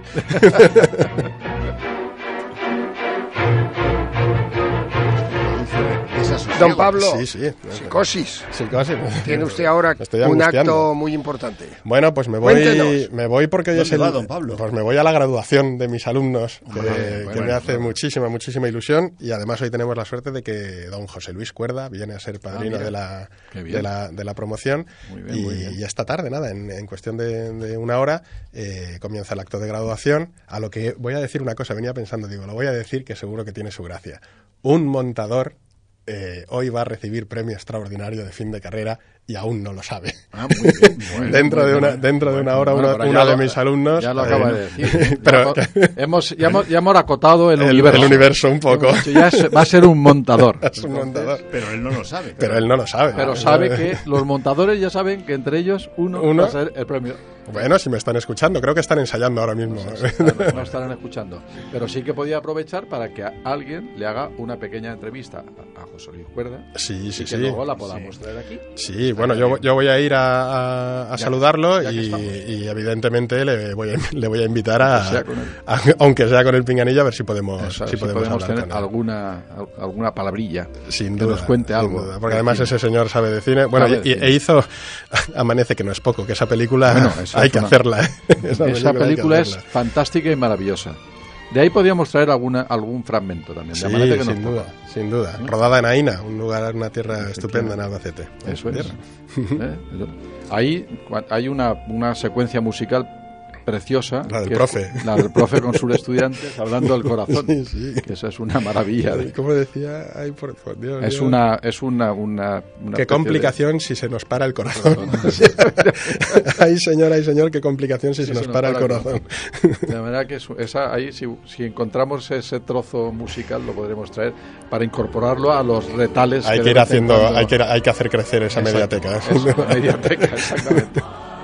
Don Pablo, sí, sí. psicosis. Psicosis. Tiene usted ahora un acto muy importante. Bueno, pues me voy, me voy porque hoy es el, va, don Pablo? Pues me voy a la graduación de mis alumnos, que, bueno, que bueno, me hace bueno. muchísima, muchísima ilusión, y además hoy tenemos la suerte de que don José Luis Cuerda viene a ser padrino ah, de, la, de, la, de la promoción. Muy bien, y, muy bien. y esta tarde, nada, en, en cuestión de, de una hora, eh, comienza el acto de graduación, a lo que voy a decir una cosa, venía pensando, digo, lo voy a decir que seguro que tiene su gracia. Un montador Eh, hoy va a recibir premio extraordinario de fin de carrera y aún no lo sabe. Ah, muy bien. Bueno, dentro muy de una bien. dentro bueno, de una hora bueno, uno, uno de mis alumnos ya lo eh, acaba de decir. pero ya, hemos, ya, hemos, ya hemos acotado el, el universo. El universo un poco. Ya es, va a ser un montador. Es un montador. Pero él no lo sabe. Pero él no lo sabe. Pero sabe que los montadores ya saben que entre ellos uno, ¿Uno? va a ser el premio. Bueno, si me están escuchando, creo que están ensayando ahora mismo. No, no, no estarán escuchando. Pero sí que podía aprovechar para que a alguien le haga una pequeña entrevista a, a José Luis Cuerda. Sí, sí, y que sí. luego la podamos sí. traer aquí. Sí, bueno, yo, yo voy a ir a, a, a ya, saludarlo ya y, y evidentemente le voy a, le voy a invitar a, sea a, aunque sea con el pinganillo, a ver si podemos, Eso, si si podemos, podemos tener con él. alguna alguna palabrilla sin que duda, nos cuente sin algo. Duda, porque además ese señor sabe de cine. Bueno, y, cine. e hizo Amanece, que no es poco, que esa película bueno, hay que una... hacerla. ¿eh? Esa, esa película es fantástica y maravillosa. De ahí podríamos traer alguna, algún fragmento también. Sí, de que sin duda, sin duda. ¿Eh? Rodada en Aina, un lugar, una tierra estupenda en Albacete. Eso es. ¿Eh? Ahí hay una, una secuencia musical preciosa. La del que profe. Es, la del profe con sus estudiantes hablando del corazón. Sí, sí. Que eso es una maravilla. Sí, ¿cómo decía? Ay, por, por Dios, es, Dios. Una, es una... una, una qué complicación de... si se nos para el corazón. Ay, señor, ay, señor, qué complicación si, si se, nos, se nos para, para el corazón. corazón. De manera que esa, ahí, si, si encontramos ese trozo musical, lo podremos traer para incorporararlo a los retales. Hay que, que ir haciendo, cuando... hay, que, hay que hacer crecer esa Exacto, mediateca. Eso, la mediateca, exactamente.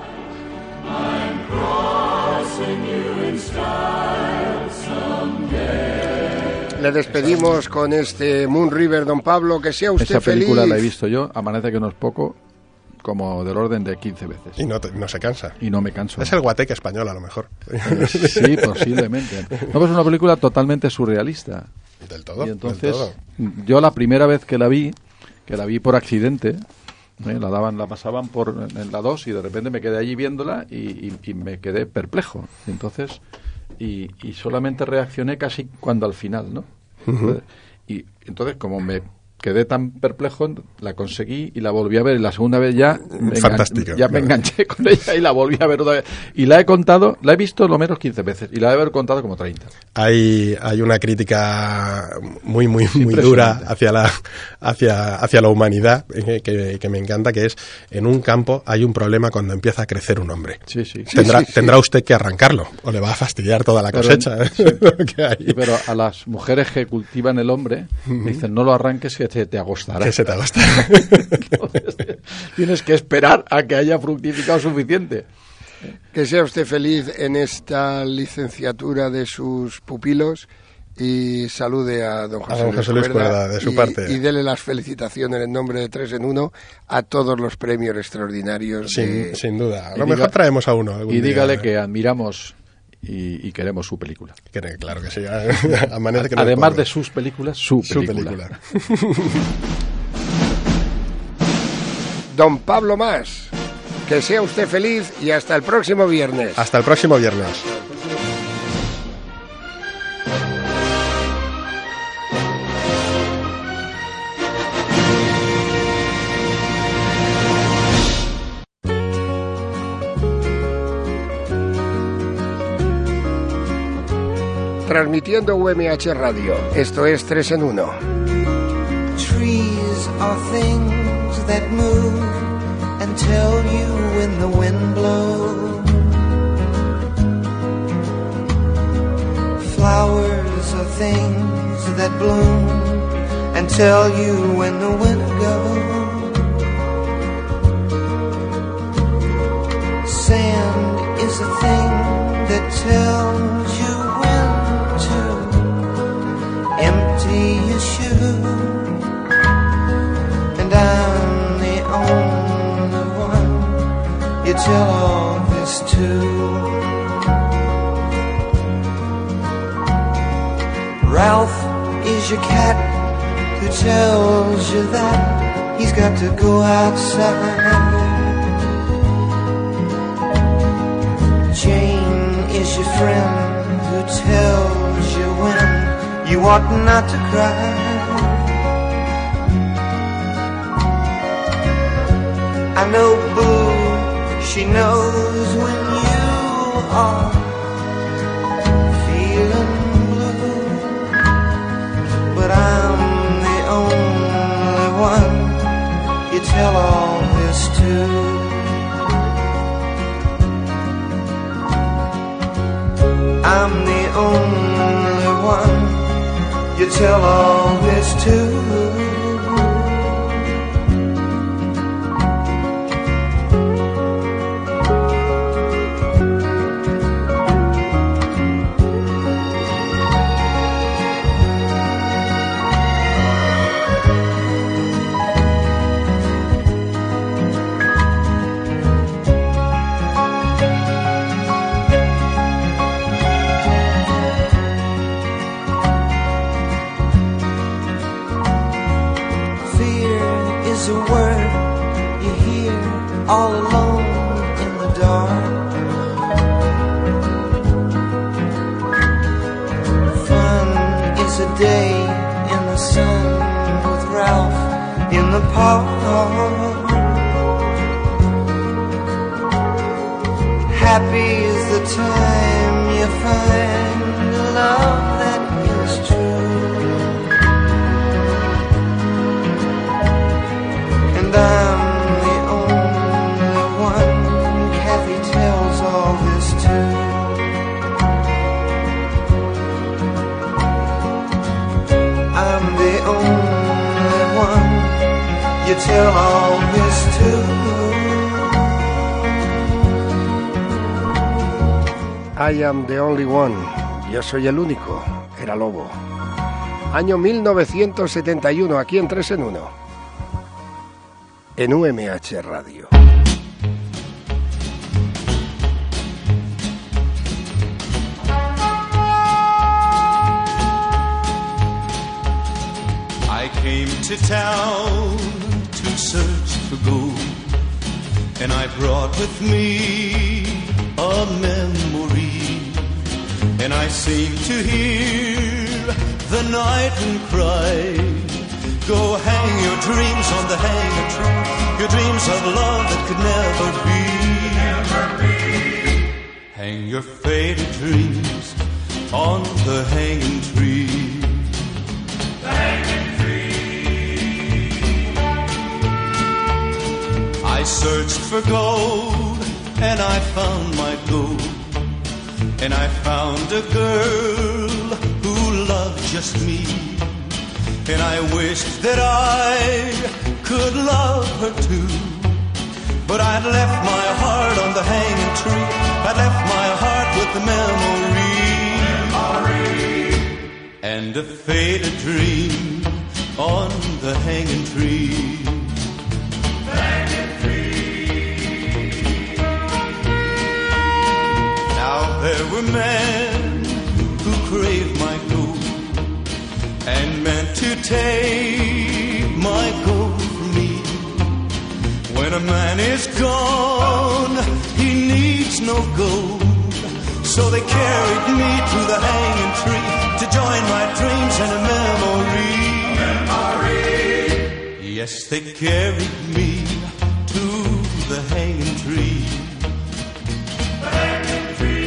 Le despedimos con este Moon River, don Pablo, que sea usted Esa película feliz. La he visto yo, Amanece, que no es poco, como del orden de quince veces. Y no, te, no se cansa. Y no me canso. Es el Guateque español, a lo mejor. Sí, posiblemente. No, pues es una película totalmente surrealista. Del todo. Y entonces, del todo. yo la primera vez que la vi, que la vi por accidente, ¿eh? la daban, la pasaban por en la dos y de repente me quedé allí viéndola y, y, y me quedé perplejo. Y entonces, y, y solamente reaccioné casi cuando al final, ¿no? Uh-huh. Y entonces, como me quedé tan perplejo, la conseguí y la volví a ver. Y la segunda vez ya me, Fantástico, engan- ya claro. me enganché con ella y la volví a ver otra vez. Y la he contado, la he visto lo menos quince veces y la he haber contado como treinta. Hay, hay una crítica muy, muy, muy Impresionante. dura hacia la, hacia, hacia la humanidad, eh, que, que me encanta, que es, en un campo hay un problema cuando empieza a crecer un hombre. Sí, sí. Tendrá, Sí, sí, sí. tendrá usted que arrancarlo, o le va a fastidiar toda la Pero- cosecha. sí. que hay. Pero a las mujeres que cultivan el hombre dicen, no lo arranques que se te agostará. Que se te agostará. Entonces, tienes que esperar a que haya fructificado suficiente. Que sea usted feliz en esta licenciatura de sus pupilos y salude a don José, A don José Luis Cuerda, de su y, parte. y dele las felicitaciones en nombre de Tres en Uno a todos los premios extraordinarios. Sin, de- sin duda. A Y lo diga- mejor traemos a uno. algún Y día. dígale que admiramos y, y queremos su película. Que- Claro que sí. Amanece que no Además puedo. de sus películas, su Su película. película. Don Pablo Mas, que sea usted feliz y hasta el próximo viernes. Hasta el próximo viernes. Transmitiendo U M H Radio. Esto es Tres en Uno. Trees are things that move and tell you when the wind blows. Flowers are things that bloom and tell you when the winter goes. Sand is a thing that tells you when to empty your shoe. And I'm the only one you tell all this to. Ralph is your cat who tells you that he's got to go outside. Jane is your friend who tells you when you ought not to cry. I know Boo, she knows when you are feeling blue, but I'm the only one you tell all this to. I'm the only one you tell all this to. Is a word you hear all alone in the dark. Fun is a day in the sun with Ralph in the park. Happy is the time you find love that is true. And I'm the only one Kathy tells all this to. I'm the only one you tell all this to. I am the only one. Yo soy el único. Era Lobo. Año mil novecientos setenta y uno, aquí en Tres en Uno. En U M H Radio. I came to town to search for gold, and I brought with me a memory, and I seem to hear the night wind cry Go hang your dreams on the hanging tree, your dreams of love that could never be. Never be. Hang your faded dreams on the hanging tree. The hanging tree. I searched for gold and I found my gold, and I found a girl who loved just me. And I wished that I could love her too, but I'd left my heart on the hanging tree. I'd left my heart with the memory, memory. And a faded dream on the hanging tree. The hanging tree. Now there were men who craved my gold and meant to take my gold from me. When a man is gone, he needs no gold, so they carried me to the hanging tree to join my dreams and a memory. Memory. Yes, they carried me to the hanging tree. The hanging tree.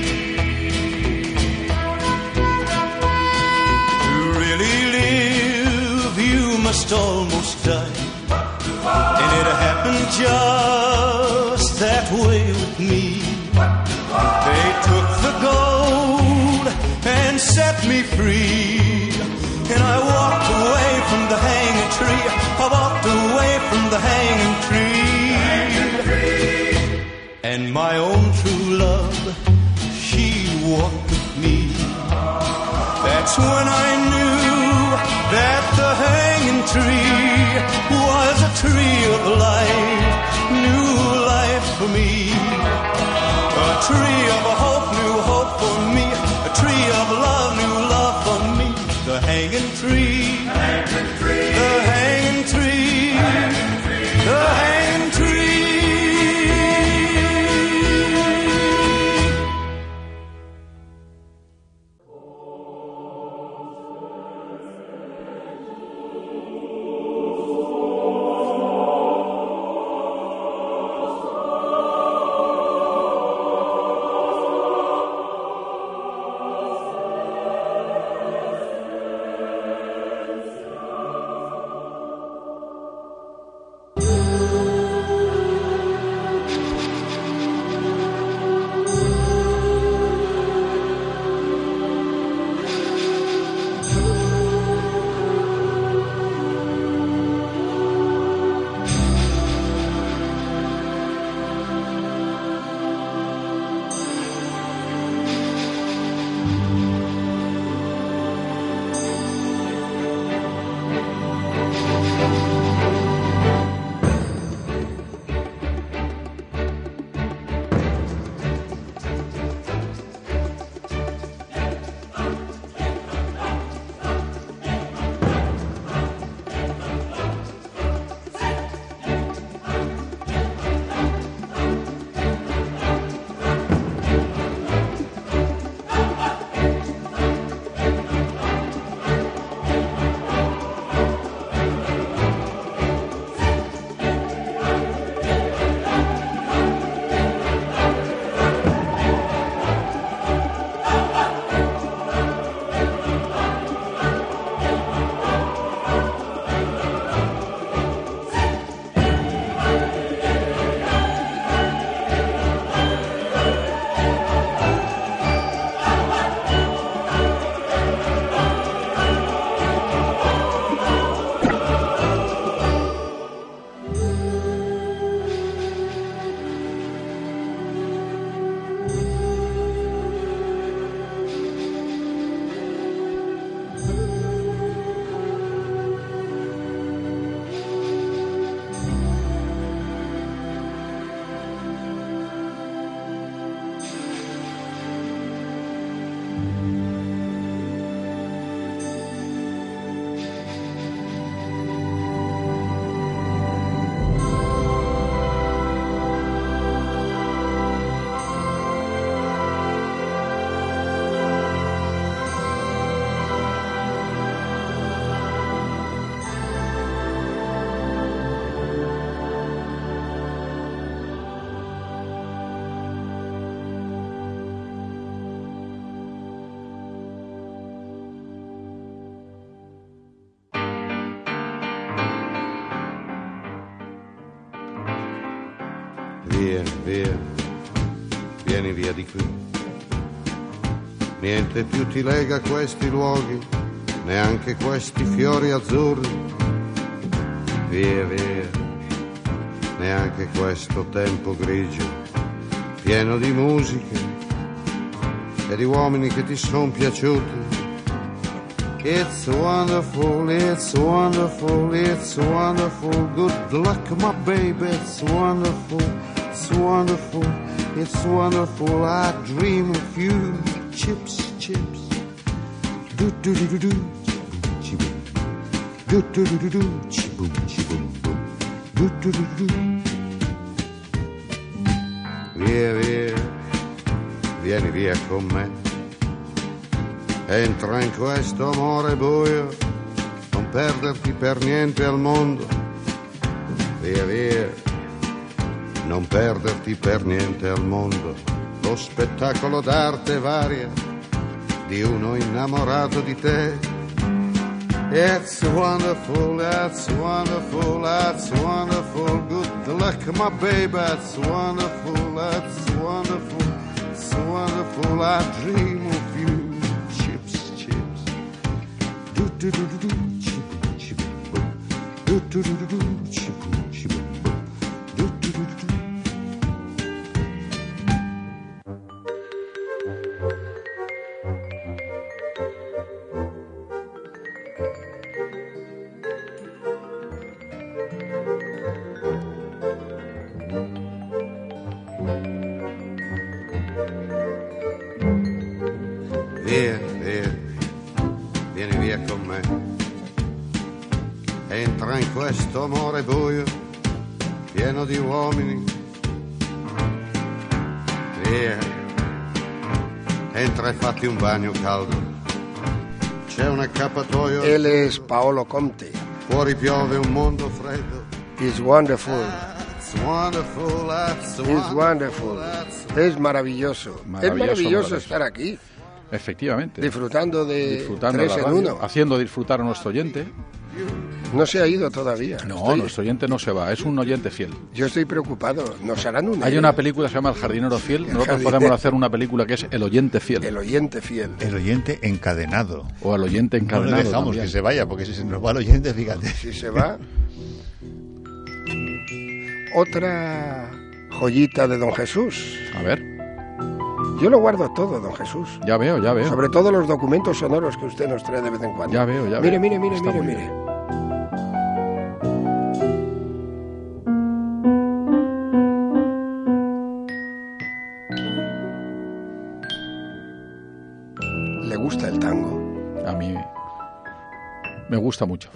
Must almost die, and it happened just that way with me. They took the gold and set me free, and I walked away from the hanging tree. I walked away from the hanging tree, and my own true love, she walked with me. That's when I knew that the hanging tree was a tree of life, new life for me. A tree of hope, new hope for me. A tree of love, new love for me. The hanging tree, the hanging tree, the hanging tree, the hanging tree. Via, via, vieni via di qui. Niente più ti lega a questi luoghi, neanche questi fiori azzurri. Via, via, neanche questo tempo grigio, pieno di musiche e di uomini che ti son piaciuti. It's wonderful, it's wonderful, it's wonderful. Good luck, my baby, it's wonderful, it's wonderful, it's wonderful. I dream of you. Chips, chips. Do do do do do. Chiboom. Do do do do do. Chiboom, chiboom, boom. Do do do do do. Via, via, vieni via con me. Entra in questo amore buio, non perderti per niente al mondo. Via, via, non perderti per niente al mondo. Lo spettacolo d'arte varia di uno innamorato di te. It's wonderful, it's wonderful, it's wonderful. Good luck, my baby, it's wonderful, it's wonderful, it's wonderful. I dream of you. Chips, chips. Do do do do do. Chiboom, chiboom, boom. Do do do do do. Chiboom, chiboom, boom. Do do do do do. Via, via, vieni via con me. Entra in questo amore buio, pieno di uomini. Via, entra e fatti un bagno caldo. C'è un accappatoio. Él es Paolo Conte. Fuori piove un mondo freddo. It's wonderful. It's wonderful, it's It's wonderful. Es maravilloso. Maravilloso, es maravilloso maravilloso. estar aquí. Efectivamente. Disfrutando de Disfrutando tres la en radio, uno. haciendo disfrutar a nuestro oyente. No se ha ido todavía. No, Estoy- nuestro oyente no se va, es un oyente fiel. Yo estoy preocupado. Nos harán un. Hay una película que se llama El jardinero fiel. Nosotros jardinero. podemos hacer una película que es El oyente fiel. El oyente fiel. El oyente encadenado. O el oyente No encadenado. le dejamos también. que se vaya, porque si se nos va el oyente, fíjate. Si se va. Otra joyita de Don Jesús. A ver. Yo lo guardo todo, Don Jesús. Ya veo, ya veo. Sobre todo los documentos sonoros que usted nos trae de vez en cuando. Ya veo, ya mire, veo. Mire, mire, Está mire, muy mire. ¿Le gusta el tango? A mí me gusta mucho.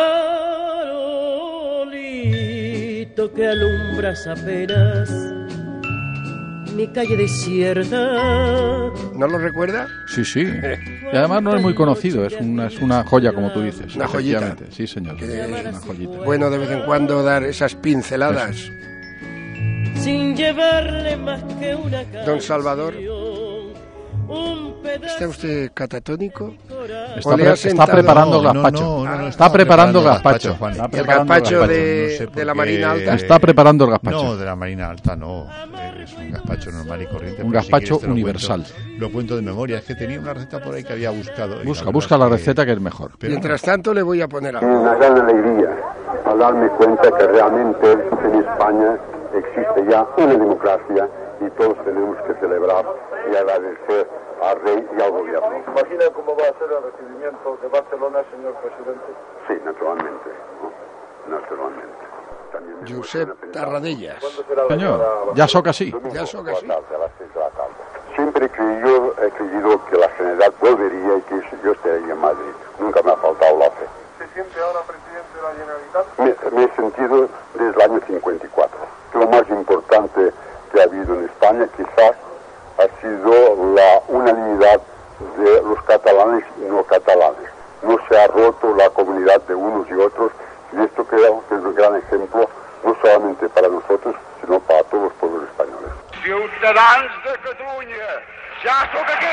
Farolito que alumbras apenas mi calle desierta. ¿No lo recuerda? Sí, sí. Y además no es muy conocido, es una, es una joya, como tú dices. Una joyita. Efectivamente. Sí, señor. Que- Una joyita. Bueno, de vez en cuando dar esas pinceladas. Sin llevarle más que una canción. Don Salvador, Un pedazo ¿está usted catatónico? Está, ¿O le pre- ha está sentado- preparando No, no, gazpacho. no, no, no, está, estaba preparando preparando gazpacho. gazpacho, Juan. Está ¿El preparando gazpacho gazpacho. de, No sé por de la qué- Marina Alta? Está preparando el gazpacho. No, de la Marina Alta no. Eh, Es un gazpacho normal y corriente. Un pero si gazpacho quieres te lo universal. cuento- Lo cuento de memoria. Es que tenía una receta por ahí que había buscado. y Busca, la busca la verdad es que- receta que es mejor. Pero- Mientras tanto le voy a poner Y algo. una gran alegría al darme cuenta que realmente en España existe ya una democracia y todos tenemos que celebrar y agradecer al rey y al gobierno. ¿Imagina cómo va a ser el recibimiento de Barcelona, señor presidente? Sí, naturalmente, ¿no? naturalmente. También me Josep Tarradellas. Señor, ya soca así. Ya soca así. a las seis de la tarde. Siempre que yo he creído que la Generalitat volvería y que yo estaría en Madrid. Nunca me ha faltado la fe. ¿Se siente ahora presidente de la Generalitat? Me, me he sentido desde el año cincuenta y cuatro. Lo más importante que ha habido en España quizás ha sido la unanimidad de los catalanes y no catalanes. No se ha roto la comunidad de unos y otros y esto creo que es un gran ejemplo no solamente para nosotros sino para todos los pueblos españoles. Ciutadans de Catalunya, ja sóc aquí!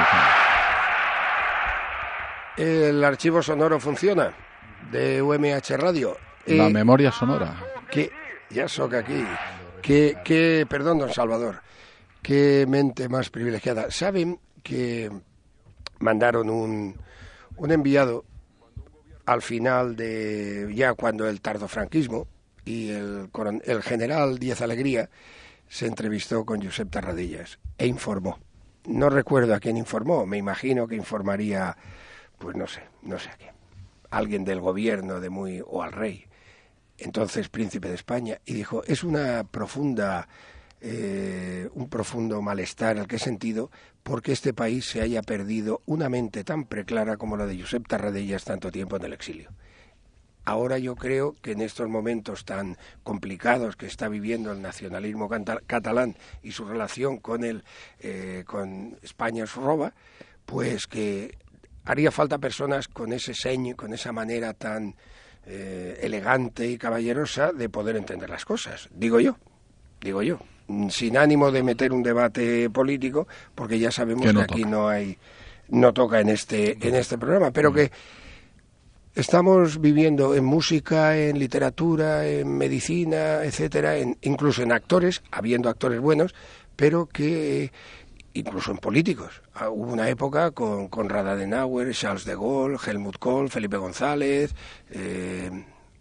El archivo sonoro funciona de U M H Radio. La Eh, memoria sonora. que ya soca aquí. qué, qué, perdón, don Salvador, qué mente más privilegiada. ¿Saben que mandaron un, un enviado al final de, ya cuando el tardofranquismo, y el, coron, el general Díaz Alegría se entrevistó con Josep Tarradellas e informó? No recuerdo a quién informó, me imagino que informaría, pues no sé, no sé a quién, alguien del gobierno de muy, o al rey, entonces príncipe de España, y dijo, es una profunda, eh, un profundo malestar el que he sentido porque este país se haya perdido una mente tan preclara como la de Josep Tarradellas tanto tiempo en el exilio. Ahora yo creo que en estos momentos tan complicados que está viviendo el nacionalismo catalán y su relación con el eh, con España os roba, pues que haría falta personas con ese seño, con esa manera tan eh, elegante y caballerosa de poder entender las cosas. Digo yo, digo yo, sin ánimo de meter un debate político, porque ya sabemos que, no que aquí toca. no hay, no toca en este en este programa, pero que estamos viviendo en música, en literatura, en medicina, etcétera, en, incluso en actores, habiendo actores buenos, pero que incluso en políticos. Ah, hubo una época con Konrad Adenauer, Charles de Gaulle, Helmut Kohl, Felipe González, eh,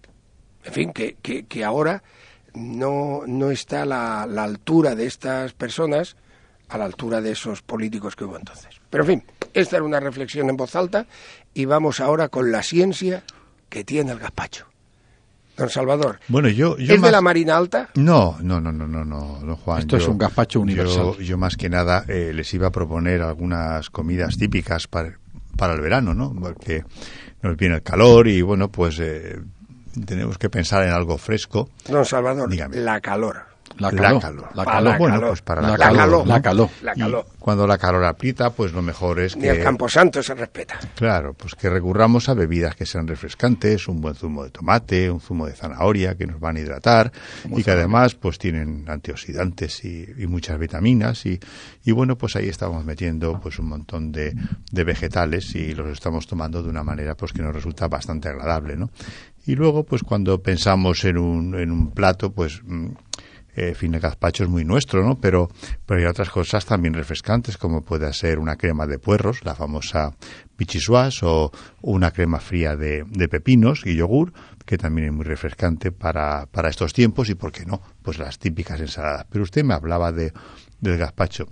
en fin, que, que, que ahora no, no está la, la altura de estas personas a la altura de esos políticos que hubo entonces. Pero en fin, esta era una reflexión en voz alta y vamos ahora con la ciencia que tiene el gazpacho. Don Salvador, bueno, yo, yo ¿es más... de la Marina Alta? No, no, no, no, no, no, no Juan. Esto yo, es un gazpacho universal. Yo, yo más que nada eh, les iba a proponer algunas comidas típicas para, para el verano, ¿no? Porque nos viene el calor y, bueno, pues eh, tenemos que pensar en algo fresco. Don Salvador, dígame. La calor. La calor. La calor. La calor. Bueno, calor. pues para la, la calor. calor. ¿no? La calor. La calor. Y cuando la calor aprieta, pues lo mejor es que... Ni el Camposanto se respeta. Claro, pues que recurramos a bebidas que sean refrescantes, un buen zumo de tomate, un zumo de zanahoria que nos van a hidratar y que además pues tienen antioxidantes y, y muchas vitaminas y, y bueno, pues ahí estamos metiendo pues un montón de, de vegetales y los estamos tomando de una manera pues que nos resulta bastante agradable, ¿no? Y luego pues cuando pensamos en un, en un plato pues... En fin, el gazpacho es muy nuestro, ¿no? Pero, pero hay otras cosas también refrescantes, como puede ser una crema de puerros, la famosa vichyssoise, o una crema fría de, de pepinos y yogur, que también es muy refrescante para, para estos tiempos, y por qué no, pues las típicas ensaladas. Pero usted me hablaba de del gazpacho.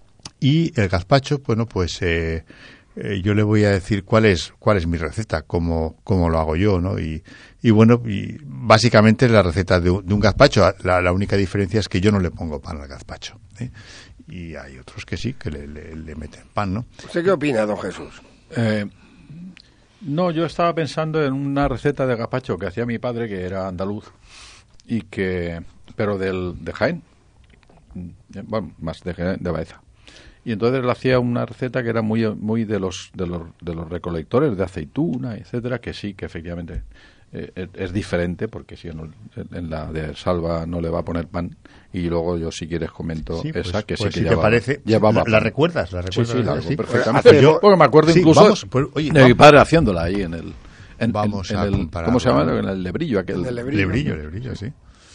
Y el gazpacho, bueno, pues eh, eh, yo le voy a decir cuál es cuál es mi receta, cómo, cómo lo hago yo, ¿no? Y, y bueno, y básicamente es la receta de un, de un gazpacho. La, la única diferencia es que yo no le pongo pan al gazpacho, ¿eh? Y hay otros que sí, que le, le, le meten pan, ¿no? ¿Usted qué opina, don Jesús? Eh, no, yo estaba pensando en una receta de gazpacho que hacía mi padre, que era andaluz, y que pero del de Jaén, bueno, más de, de Baeza. Y entonces le hacía una receta que era muy muy de los de los de los recolectores de aceituna, etcétera, que sí, que efectivamente eh, es, es diferente, porque si no, en la de Salva no le va a poner pan, y luego yo si quieres comento sí, esa pues, que pues sí si que te llevaba, parece, llevaba la, la recuerdas, la recuerdas, sí, sí, la sí, perfectamente. Pues Yo, porque me acuerdo sí, incluso vamos, pues, oye, de mi padre haciéndola ahí en el en, vamos en, a en el, ¿cómo se llama? En el lebrillo aquel. En el lebrillo, lebrillo, lebrillo, sí.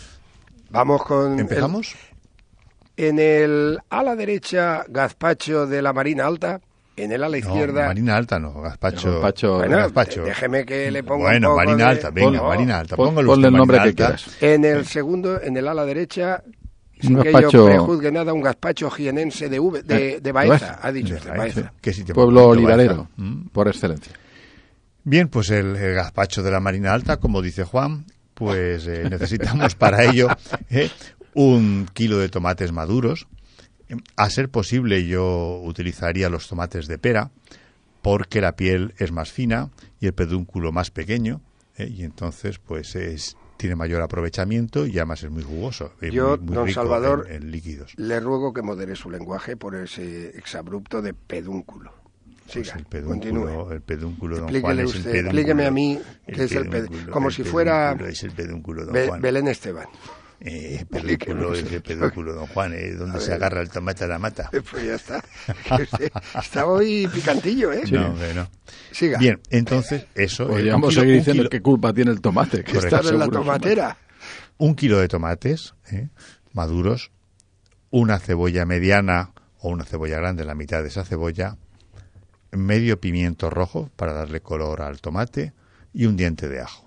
Vamos con... ¿Empezamos? El, en el ala derecha, gazpacho de la Marina Alta. En el ala izquierda... No, Marina Alta no, gazpacho... gazpacho bueno, gazpacho. Déjeme que le ponga bueno, un poco Marina de... Alta, venga, no, Marina Alta. Pon, Póngalo ponle usted, el nombre Marina que Alta. quieras. En el segundo, en el ala derecha, sin Un que gazpacho... yo prejuzgue nada, un gazpacho jienense de, v, de, de Baeza, ha dicho usted, Baeza. ¿Qué sitio Pueblo bonito, olivarero, Baeza? por excelencia. Bien, pues el, el gazpacho de la Marina Alta, como dice Juan, pues eh, necesitamos para ello eh, un kilo de tomates maduros. A ser posible yo utilizaría los tomates de pera, porque la piel es más fina y el pedúnculo más pequeño, eh, y entonces pues es tiene mayor aprovechamiento y además es muy jugoso. Yo, muy, muy don rico Salvador, en, en líquidos. le ruego que modere su lenguaje por ese exabrupto de pedúnculo. Siga, Pues el pedúnculo, continúe. el pedúnculo, don Explíquele Juan, es usted, el pedúnculo. explíqueme a mí qué es el pedúnculo. Como el si fuera es el pedúnculo, don Be- Juan. Belén Esteban. Eh, el pedúnculo es el pedúnculo, don Juan, eh, donde A se ver. agarra el tomate a la mata. Pues ya está. Que usted está hoy picantillo, ¿eh? No, hombre, no. Siga. Bien, entonces, eso... Podríamos un kilo- seguir un diciendo kilo- qué culpa tiene el tomate. Que Que está está en la seguro. tomatera. Un kilo de tomates, ¿eh? maduros, una cebolla mediana o una cebolla grande, la mitad de esa cebolla, medio pimiento rojo para darle color al tomate y un diente de ajo.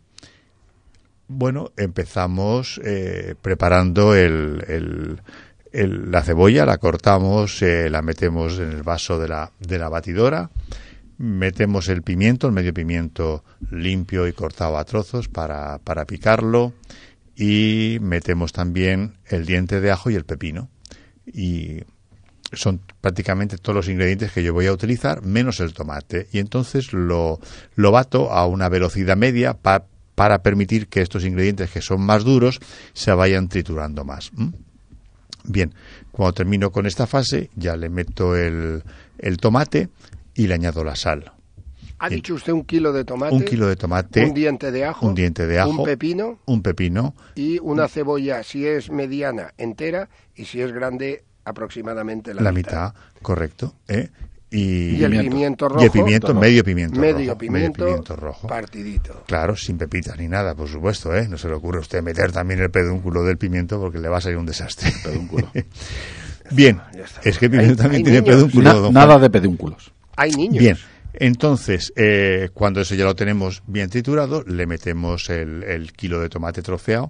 Bueno, empezamos eh, preparando el, el, el, la cebolla, la cortamos, eh, la metemos en el vaso de la, de la batidora, metemos el pimiento, el medio pimiento limpio y cortado a trozos para, para picarlo, y metemos también el diente de ajo y el pepino. Y son prácticamente todos los ingredientes que yo voy a utilizar, menos el tomate. Y entonces lo, lo bato a una velocidad media para para permitir que estos ingredientes que son más duros se vayan triturando más. ¿Mm? Bien, cuando termino con esta fase, ya le meto el, el tomate y le añado la sal. ¿Ha dicho usted un kilo de tomate? Un kilo de tomate. Un diente de ajo. Un diente de ajo. Un pepino. Un pepino. Y una cebolla, si es mediana, entera, y si es grande, aproximadamente la, la mitad. mitad, correcto. ¿eh? Y, y el pimiento, pimiento rojo. Y el pimiento, medio pimiento medio rojo. Pimiento, medio pimiento rojo. Partidito. Claro, sin pepitas ni nada, por supuesto, ¿eh? No se le ocurre a usted meter también el pedúnculo del pimiento porque le va a salir un desastre. Pedúnculo. Bien, es que el pimiento hay, también hay tiene niños. pedúnculo. Na, nada de pedúnculos. Hay niños. Bien, entonces, eh, cuando eso ya lo tenemos bien triturado, le metemos el, el kilo de tomate troceado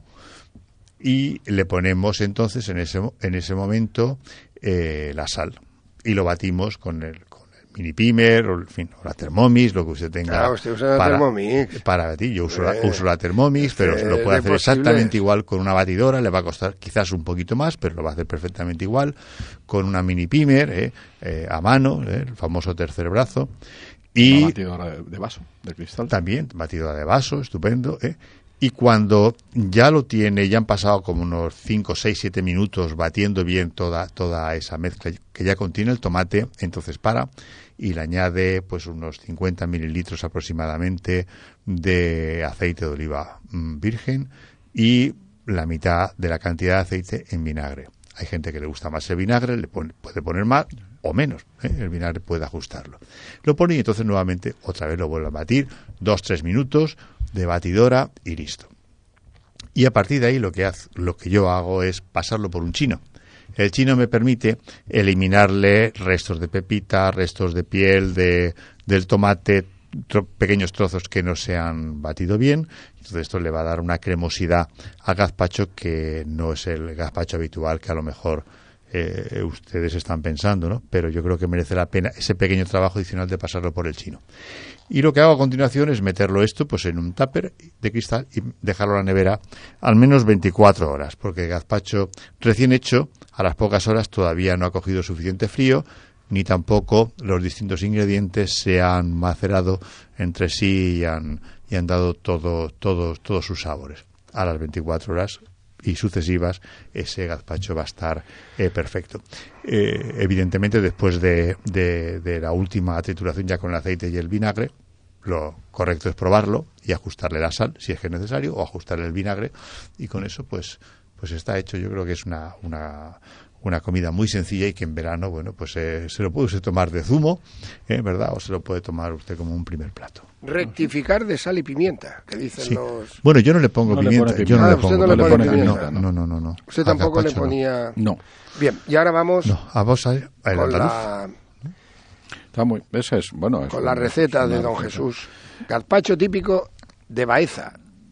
y le ponemos entonces en ese, en ese momento eh, la sal. Y lo batimos con el, con el mini pimer, o, en fin, o la Thermomix, lo que usted tenga. Claro, usted usa la para, Thermomix. Para ti, yo uso, eh, la, uso la Thermomix, pero eh, lo puede hacer posible. exactamente igual con una batidora, le va a costar quizás un poquito más, pero lo va a hacer perfectamente igual, con una mini pimer, eh, eh, a mano, eh, el famoso tercer brazo. Y una batidora de, de vaso, de cristal. También, batidora de vaso, estupendo, eh. Y cuando ya lo tiene, ya han pasado como unos cinco, seis, siete minutos batiendo bien toda toda esa mezcla que ya contiene el tomate, entonces para y le añade pues unos cincuenta mililitros aproximadamente de aceite de oliva mmm, virgen y la mitad de la cantidad de aceite en vinagre. Hay gente que le gusta más el vinagre, le pone, puede poner más o menos, ¿eh? El vinagre puede ajustarlo. Lo pone y entonces nuevamente otra vez lo vuelve a batir, dos, tres minutos de batidora y listo. Y a partir de ahí lo que hace, lo que yo hago es pasarlo por un chino. El chino me permite eliminarle restos de pepita, restos de piel de, del tomate, tro, pequeños trozos que no se han batido bien. Entonces esto le va a dar una cremosidad al gazpacho que no es el gazpacho habitual que a lo mejor eh, ustedes están pensando, ¿no? Pero yo creo que merece la pena ese pequeño trabajo adicional de pasarlo por el chino. Y lo que hago a continuación es meterlo esto pues en un tupper de cristal y dejarlo en la nevera al menos veinticuatro horas, porque el gazpacho recién hecho a las pocas horas todavía no ha cogido suficiente frío, ni tampoco los distintos ingredientes se han macerado entre sí y han, y han dado todo, todos, todos sus sabores. A las veinticuatro horas y sucesivas ese gazpacho va a estar eh, perfecto. Eh, evidentemente después de, de, de la última trituración ya con el aceite y el vinagre, lo correcto es probarlo y ajustarle la sal si es que es necesario o ajustarle el vinagre y con eso pues pues está hecho. Yo creo que es una una una comida muy sencilla y que en verano, bueno, pues eh, se lo puede usted tomar de zumo, ¿eh? ¿Verdad? O se lo puede tomar usted como un primer plato. Rectificar de sal y pimienta, que dicen sí. los... Bueno, yo no le pongo no pimienta. Le yo no ah, le pongo, usted no le pone pimienta. No, no, no, no. Usted tampoco le ponía... No. Bien, y ahora vamos... No, a vos al con la... Está muy... Esa es, bueno... Es con la receta de don receta. Jesús. Gazpacho típico de Baeza.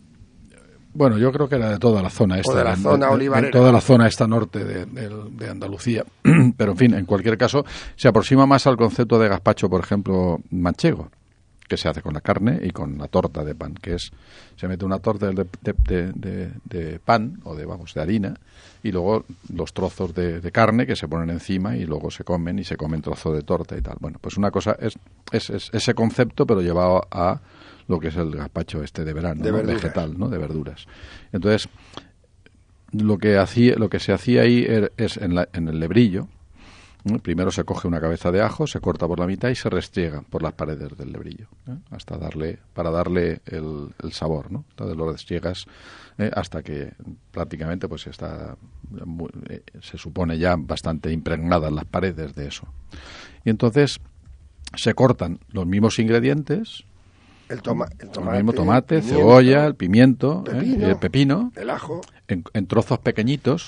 Bueno, yo creo que era de toda la zona esta. O de la de, zona de, olivarera. De toda la zona esta norte de, de, de Andalucía. Pero, en fin, en cualquier caso, se aproxima más al concepto de gazpacho, por ejemplo, manchego, que se hace con la carne y con la torta de pan, que es, se mete una torta de, de, de, de, de pan, o de, vamos, de harina, y luego los trozos de, de carne que se ponen encima y luego se comen y se comen trozos de torta y tal. Bueno, pues una cosa es, es, es ese concepto, pero llevado a lo que es el gazpacho este de verano, de ¿no? Vegetal, ¿no? De verduras. Entonces, lo que hacía, lo que se hacía ahí es en, la, en el lebrillo, ¿no? Primero se coge una cabeza de ajo, se corta por la mitad y se restriega por las paredes del lebrillo, ¿eh? Hasta darle, para darle el, el sabor, ¿no? Entonces lo restriegas eh, hasta que prácticamente pues está, eh, se supone ya bastante impregnadas las paredes de eso. Y entonces se cortan los mismos ingredientes. El, toma, el tomate, el mismo tomate, pimiento, cebolla, el pimiento, pepino, eh, el pepino, el ajo, en, en trozos pequeñitos,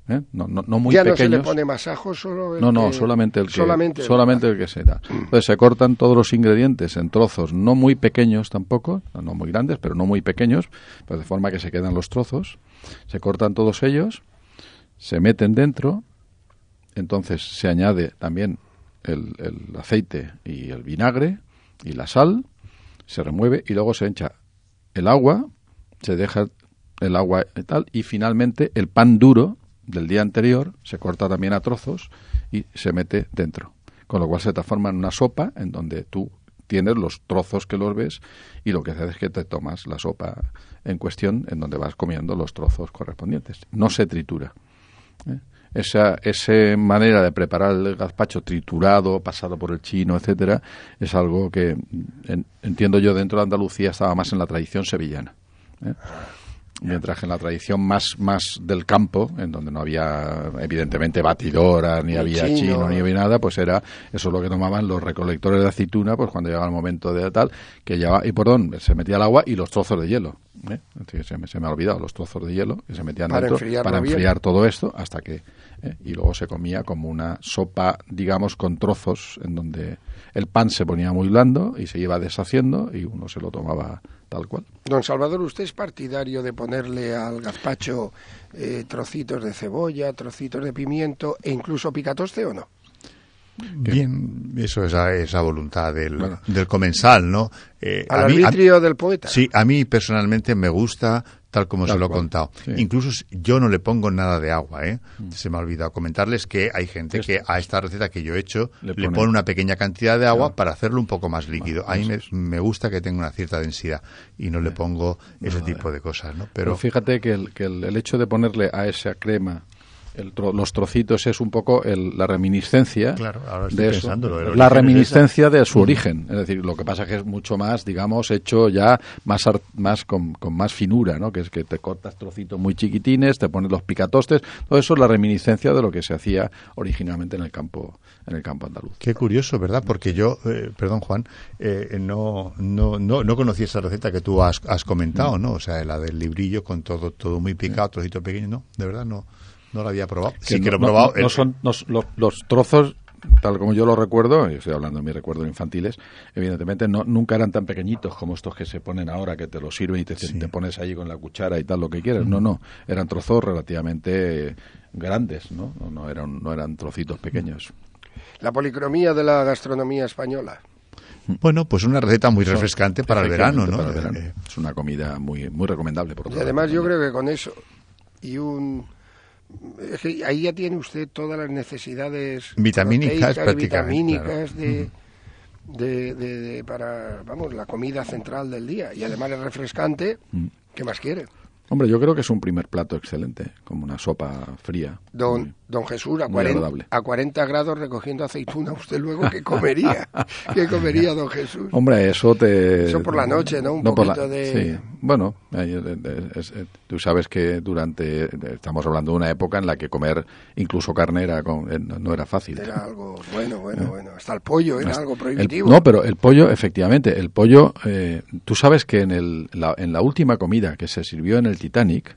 ¿eh? No, no, no muy ya pequeños. Ya no se le pone más ajo, solo el No, no, que... solamente el que, solamente, solamente el que se da. Entonces se cortan todos los ingredientes en trozos no muy pequeños tampoco, no, no muy grandes, pero no muy pequeños, pues de forma que se quedan los trozos. Se cortan todos ellos, se meten dentro, entonces se añade también el, el aceite y el vinagre y la sal, se remueve y luego se echa el agua, se deja el agua y tal, y finalmente el pan duro del día anterior se corta también a trozos y se mete dentro, con lo cual se transforma en una sopa en donde tú tienes los trozos que los ves y lo que haces es que te tomas la sopa en cuestión en donde vas comiendo los trozos correspondientes. No se tritura, ¿eh? Esa, esa manera de preparar el gazpacho triturado, pasado por el chino, etcétera, es algo que en, entiendo yo dentro de Andalucía estaba más en la tradición sevillana, ¿eh? Mientras que en la tradición más más del campo, en donde no había evidentemente batidora, ni, ni había chino, chino, ni había nada, pues era eso es lo que tomaban los recolectores de aceituna, pues cuando llegaba el momento de tal, que llevaba, y perdón, se metía el agua y los trozos de hielo, ¿eh? Se me, se me ha olvidado los trozos de hielo que se metían para dentro enfriar para enfriar todo esto hasta que ¿eh? Y luego se comía como una sopa, digamos, con trozos en donde el pan se ponía muy blando y se iba deshaciendo y uno se lo tomaba tal cual. Don Salvador, ¿usted es partidario de ponerle al gazpacho eh, trocitos de cebolla, trocitos de pimiento e incluso picatoste o no? Bien, eso es esa, esa voluntad del, bueno, del comensal, ¿no? Eh, al arbitrio del poeta. Sí, a mí personalmente me gusta tal como tal se lo he contado. Sí. Incluso yo no le pongo nada de agua, ¿eh? Mm. Se me ha olvidado comentarles que hay gente Esto. que a esta receta que yo he hecho le pone, le pone una pequeña cantidad de agua, claro, para hacerlo un poco más líquido. A mí me, me gusta que tenga una cierta densidad y no le pongo ese no, tipo de cosas, ¿no? Pero, Pero fíjate que, el, que el, el hecho de ponerle a esa crema El tro, los trocitos es un poco el, la reminiscencia claro, ahora estoy de eso, de la reminiscencia de su origen, es decir, lo que pasa es que es mucho más, digamos, hecho ya más art, más con, con más finura, ¿no? Que es que te cortas trocitos muy chiquitines, te pones los picatostes, todo eso es la reminiscencia de lo que se hacía originalmente en el campo en el campo andaluz. Qué curioso, ¿verdad? Porque yo, eh, perdón Juan, eh, no, no no no conocí esa receta que tú has, has comentado, ¿no? O sea, la del librillo con todo todo muy picado, trocito pequeño, no, de verdad no. No lo había probado. Que sí no, que lo he no, probado. No, no son, no, los, los trozos, tal como yo lo recuerdo, y estoy hablando de mis recuerdos infantiles, evidentemente no nunca eran tan pequeñitos como estos que se ponen ahora, que te los sirven y te, sí. te pones ahí con la cuchara y tal lo que quieras. Mm. No, no, eran trozos relativamente grandes, ¿no? No, no, eran, no eran trocitos pequeños. La policromía de la gastronomía española. Bueno, pues una receta muy refrescante para el verano, ¿no? Para el verano. Eh, es una comida muy muy recomendable. Por y además yo creo que con eso y un... Es que ahí ya tiene usted todas las necesidades vitamínicas, vitamínicas claro. de, uh-huh. de, de, de para vamos la comida central del día y además es refrescante. Uh-huh. ¿Qué más quiere? Hombre, yo creo que es un primer plato excelente, como una sopa fría. Don muy, don Jesús, a cuarenta, a cuarenta grados recogiendo aceituna, ¿usted luego qué comería? ¿Qué comería, don Jesús? Hombre, eso te... Eso por la noche, ¿no? Un no poquito la, de... Sí, bueno, es, es, tú sabes que durante... Estamos hablando de una época en la que comer incluso carne era con, no era fácil. Era algo... Bueno, bueno, ¿no? bueno. Hasta el pollo era Hasta algo prohibitivo. El, no, pero el pollo, efectivamente, el pollo... Eh, tú sabes que en, el, la, en la última comida que se sirvió en el Titanic,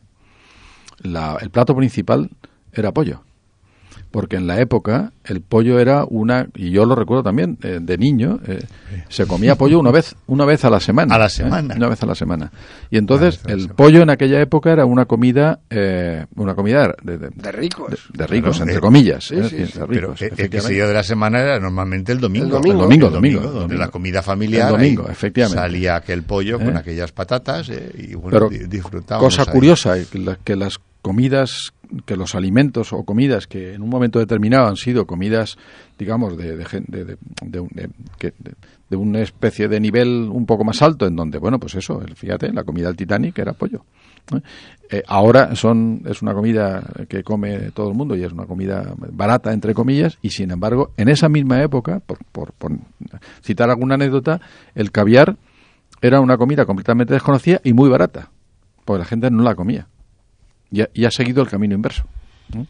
la, el plato principal era pollo, porque en la época el pollo era una, y yo lo recuerdo también eh, de niño, eh, se comía pollo una vez una vez a la semana. A la semana. ¿eh? Una vez a la semana. Y entonces el semana. pollo en aquella época era una comida, eh, una comida de, de, de ricos, de, de ricos claro, entre eh, comillas. Sí, sí, sí. De ricos, pero el que se dio de la semana era normalmente el domingo. El domingo, el domingo, el domingo, el domingo donde domingo. la comida familiar. El domingo, efectivamente. Salía aquel pollo ¿Eh? con aquellas patatas eh, y bueno, pero disfrutábamos. Cosa ahí. curiosa, que, la, que las comidas, que los alimentos o comidas que en un momento determinado han sido comidas, digamos, de, de, de, de, de, de, de, de una especie de nivel un poco más alto, en donde, bueno, pues eso, fíjate, la comida del Titanic era pollo. ¿eh? Eh, ahora son es una comida que come todo el mundo y es una comida barata, entre comillas, y sin embargo, en esa misma época, por, por, por citar alguna anécdota, el caviar era una comida completamente desconocida y muy barata, porque la gente no la comía. Y ha, y ha seguido el camino inverso. ¿no?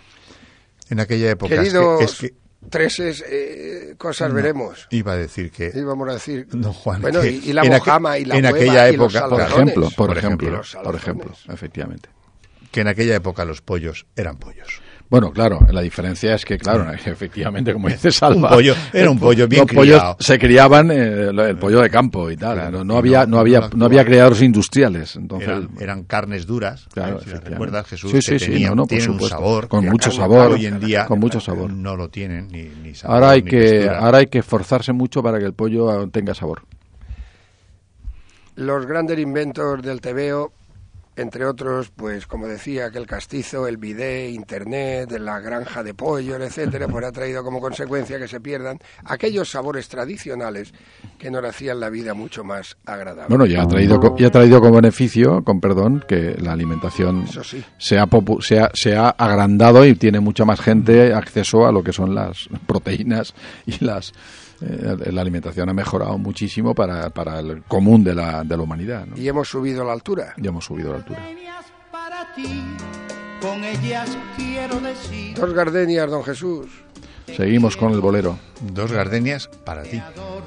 En aquella época Queridos es que, es que treses, eh, cosas no, veremos. Iba a decir que... Íbamos a decir... No, Juan, bueno, que y, y la mojama y la en hueva aquella y época, los por ejemplo, por por ejemplo, por ejemplo, efectivamente. que en aquella época los pollos eran pollos. Bueno, claro, la diferencia es que, claro, efectivamente, como dice Salva, un pollo, era un pollo bien los criado. Pollos se criaban eh, el pollo de campo y tal. Claro, no, no y había, no, no había, no no había criadores industriales. Entonces, eran, eran carnes duras. Claro, si recuerdas, Jesús, sí, sí, que sí, tenían, no, no, por tienen un supuesto. sabor. Con que mucho acá, sabor. Hoy en día con mucho sabor. no lo tienen ni, ni sabor. Ahora hay ni que, textura. ahora hay que esforzarse mucho para que el pollo tenga sabor. Los grandes inventos del tebeo, entre otros, pues como decía, aquel castizo, el bidet, internet, la granja de pollo, etcétera, pues ha traído como consecuencia que se pierdan aquellos sabores tradicionales que nos hacían la vida mucho más agradable. Bueno, ya ha traído, co- ya ha traído como beneficio, con perdón, que la alimentación Eso sí. se, ha popu- se, ha, se ha agrandado y tiene mucha más gente acceso a lo que son las proteínas y las... Eh, la alimentación ha mejorado muchísimo para, para el común de la, de la humanidad, ¿no? Y hemos subido la altura. Y hemos subido la altura. Para ti, con ellas quiero decir. Dos gardenias, don Jesús. Seguimos con el bolero. Dos gardenias para ti.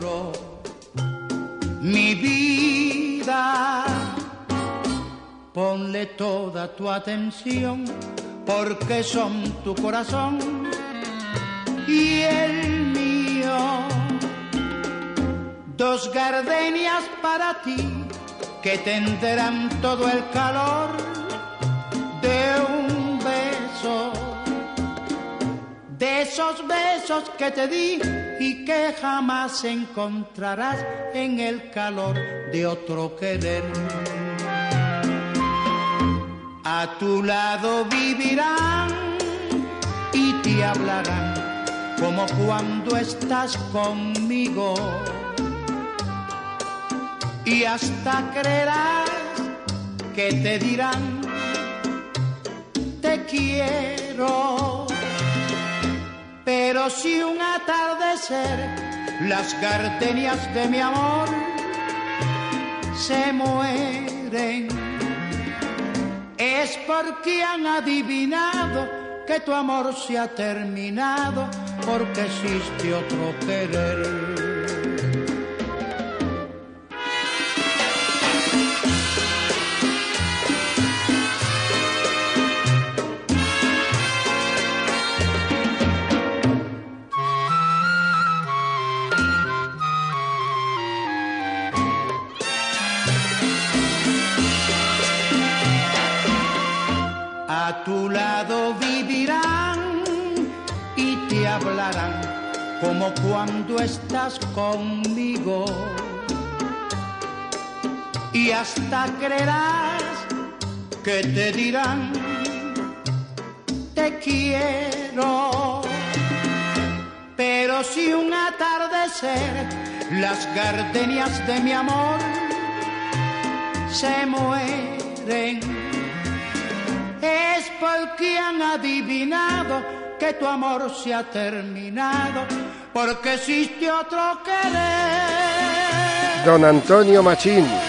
Mi vida, ponle toda tu atención, porque son tu corazón y el mío. Dos gardenias para ti que tendrán todo el calor de un beso, de esos besos que te di y que jamás encontrarás en el calor de otro querer. A tu lado vivirán y te hablarán como cuando estás conmigo. Y hasta creerás que te dirán te quiero. Pero si un atardecer las gardenias de mi amor se mueren, es porque han adivinado que tu amor se ha terminado, porque existe otro querer. A tu lado vivirán y te hablarán como cuando estás conmigo. Y hasta creerás que te dirán te quiero. Pero si un atardecer las gardenias de mi amor se mueren, es porque han adivinado que tu amor se ha terminado, porque existe otro querer. Don Antonio Machín.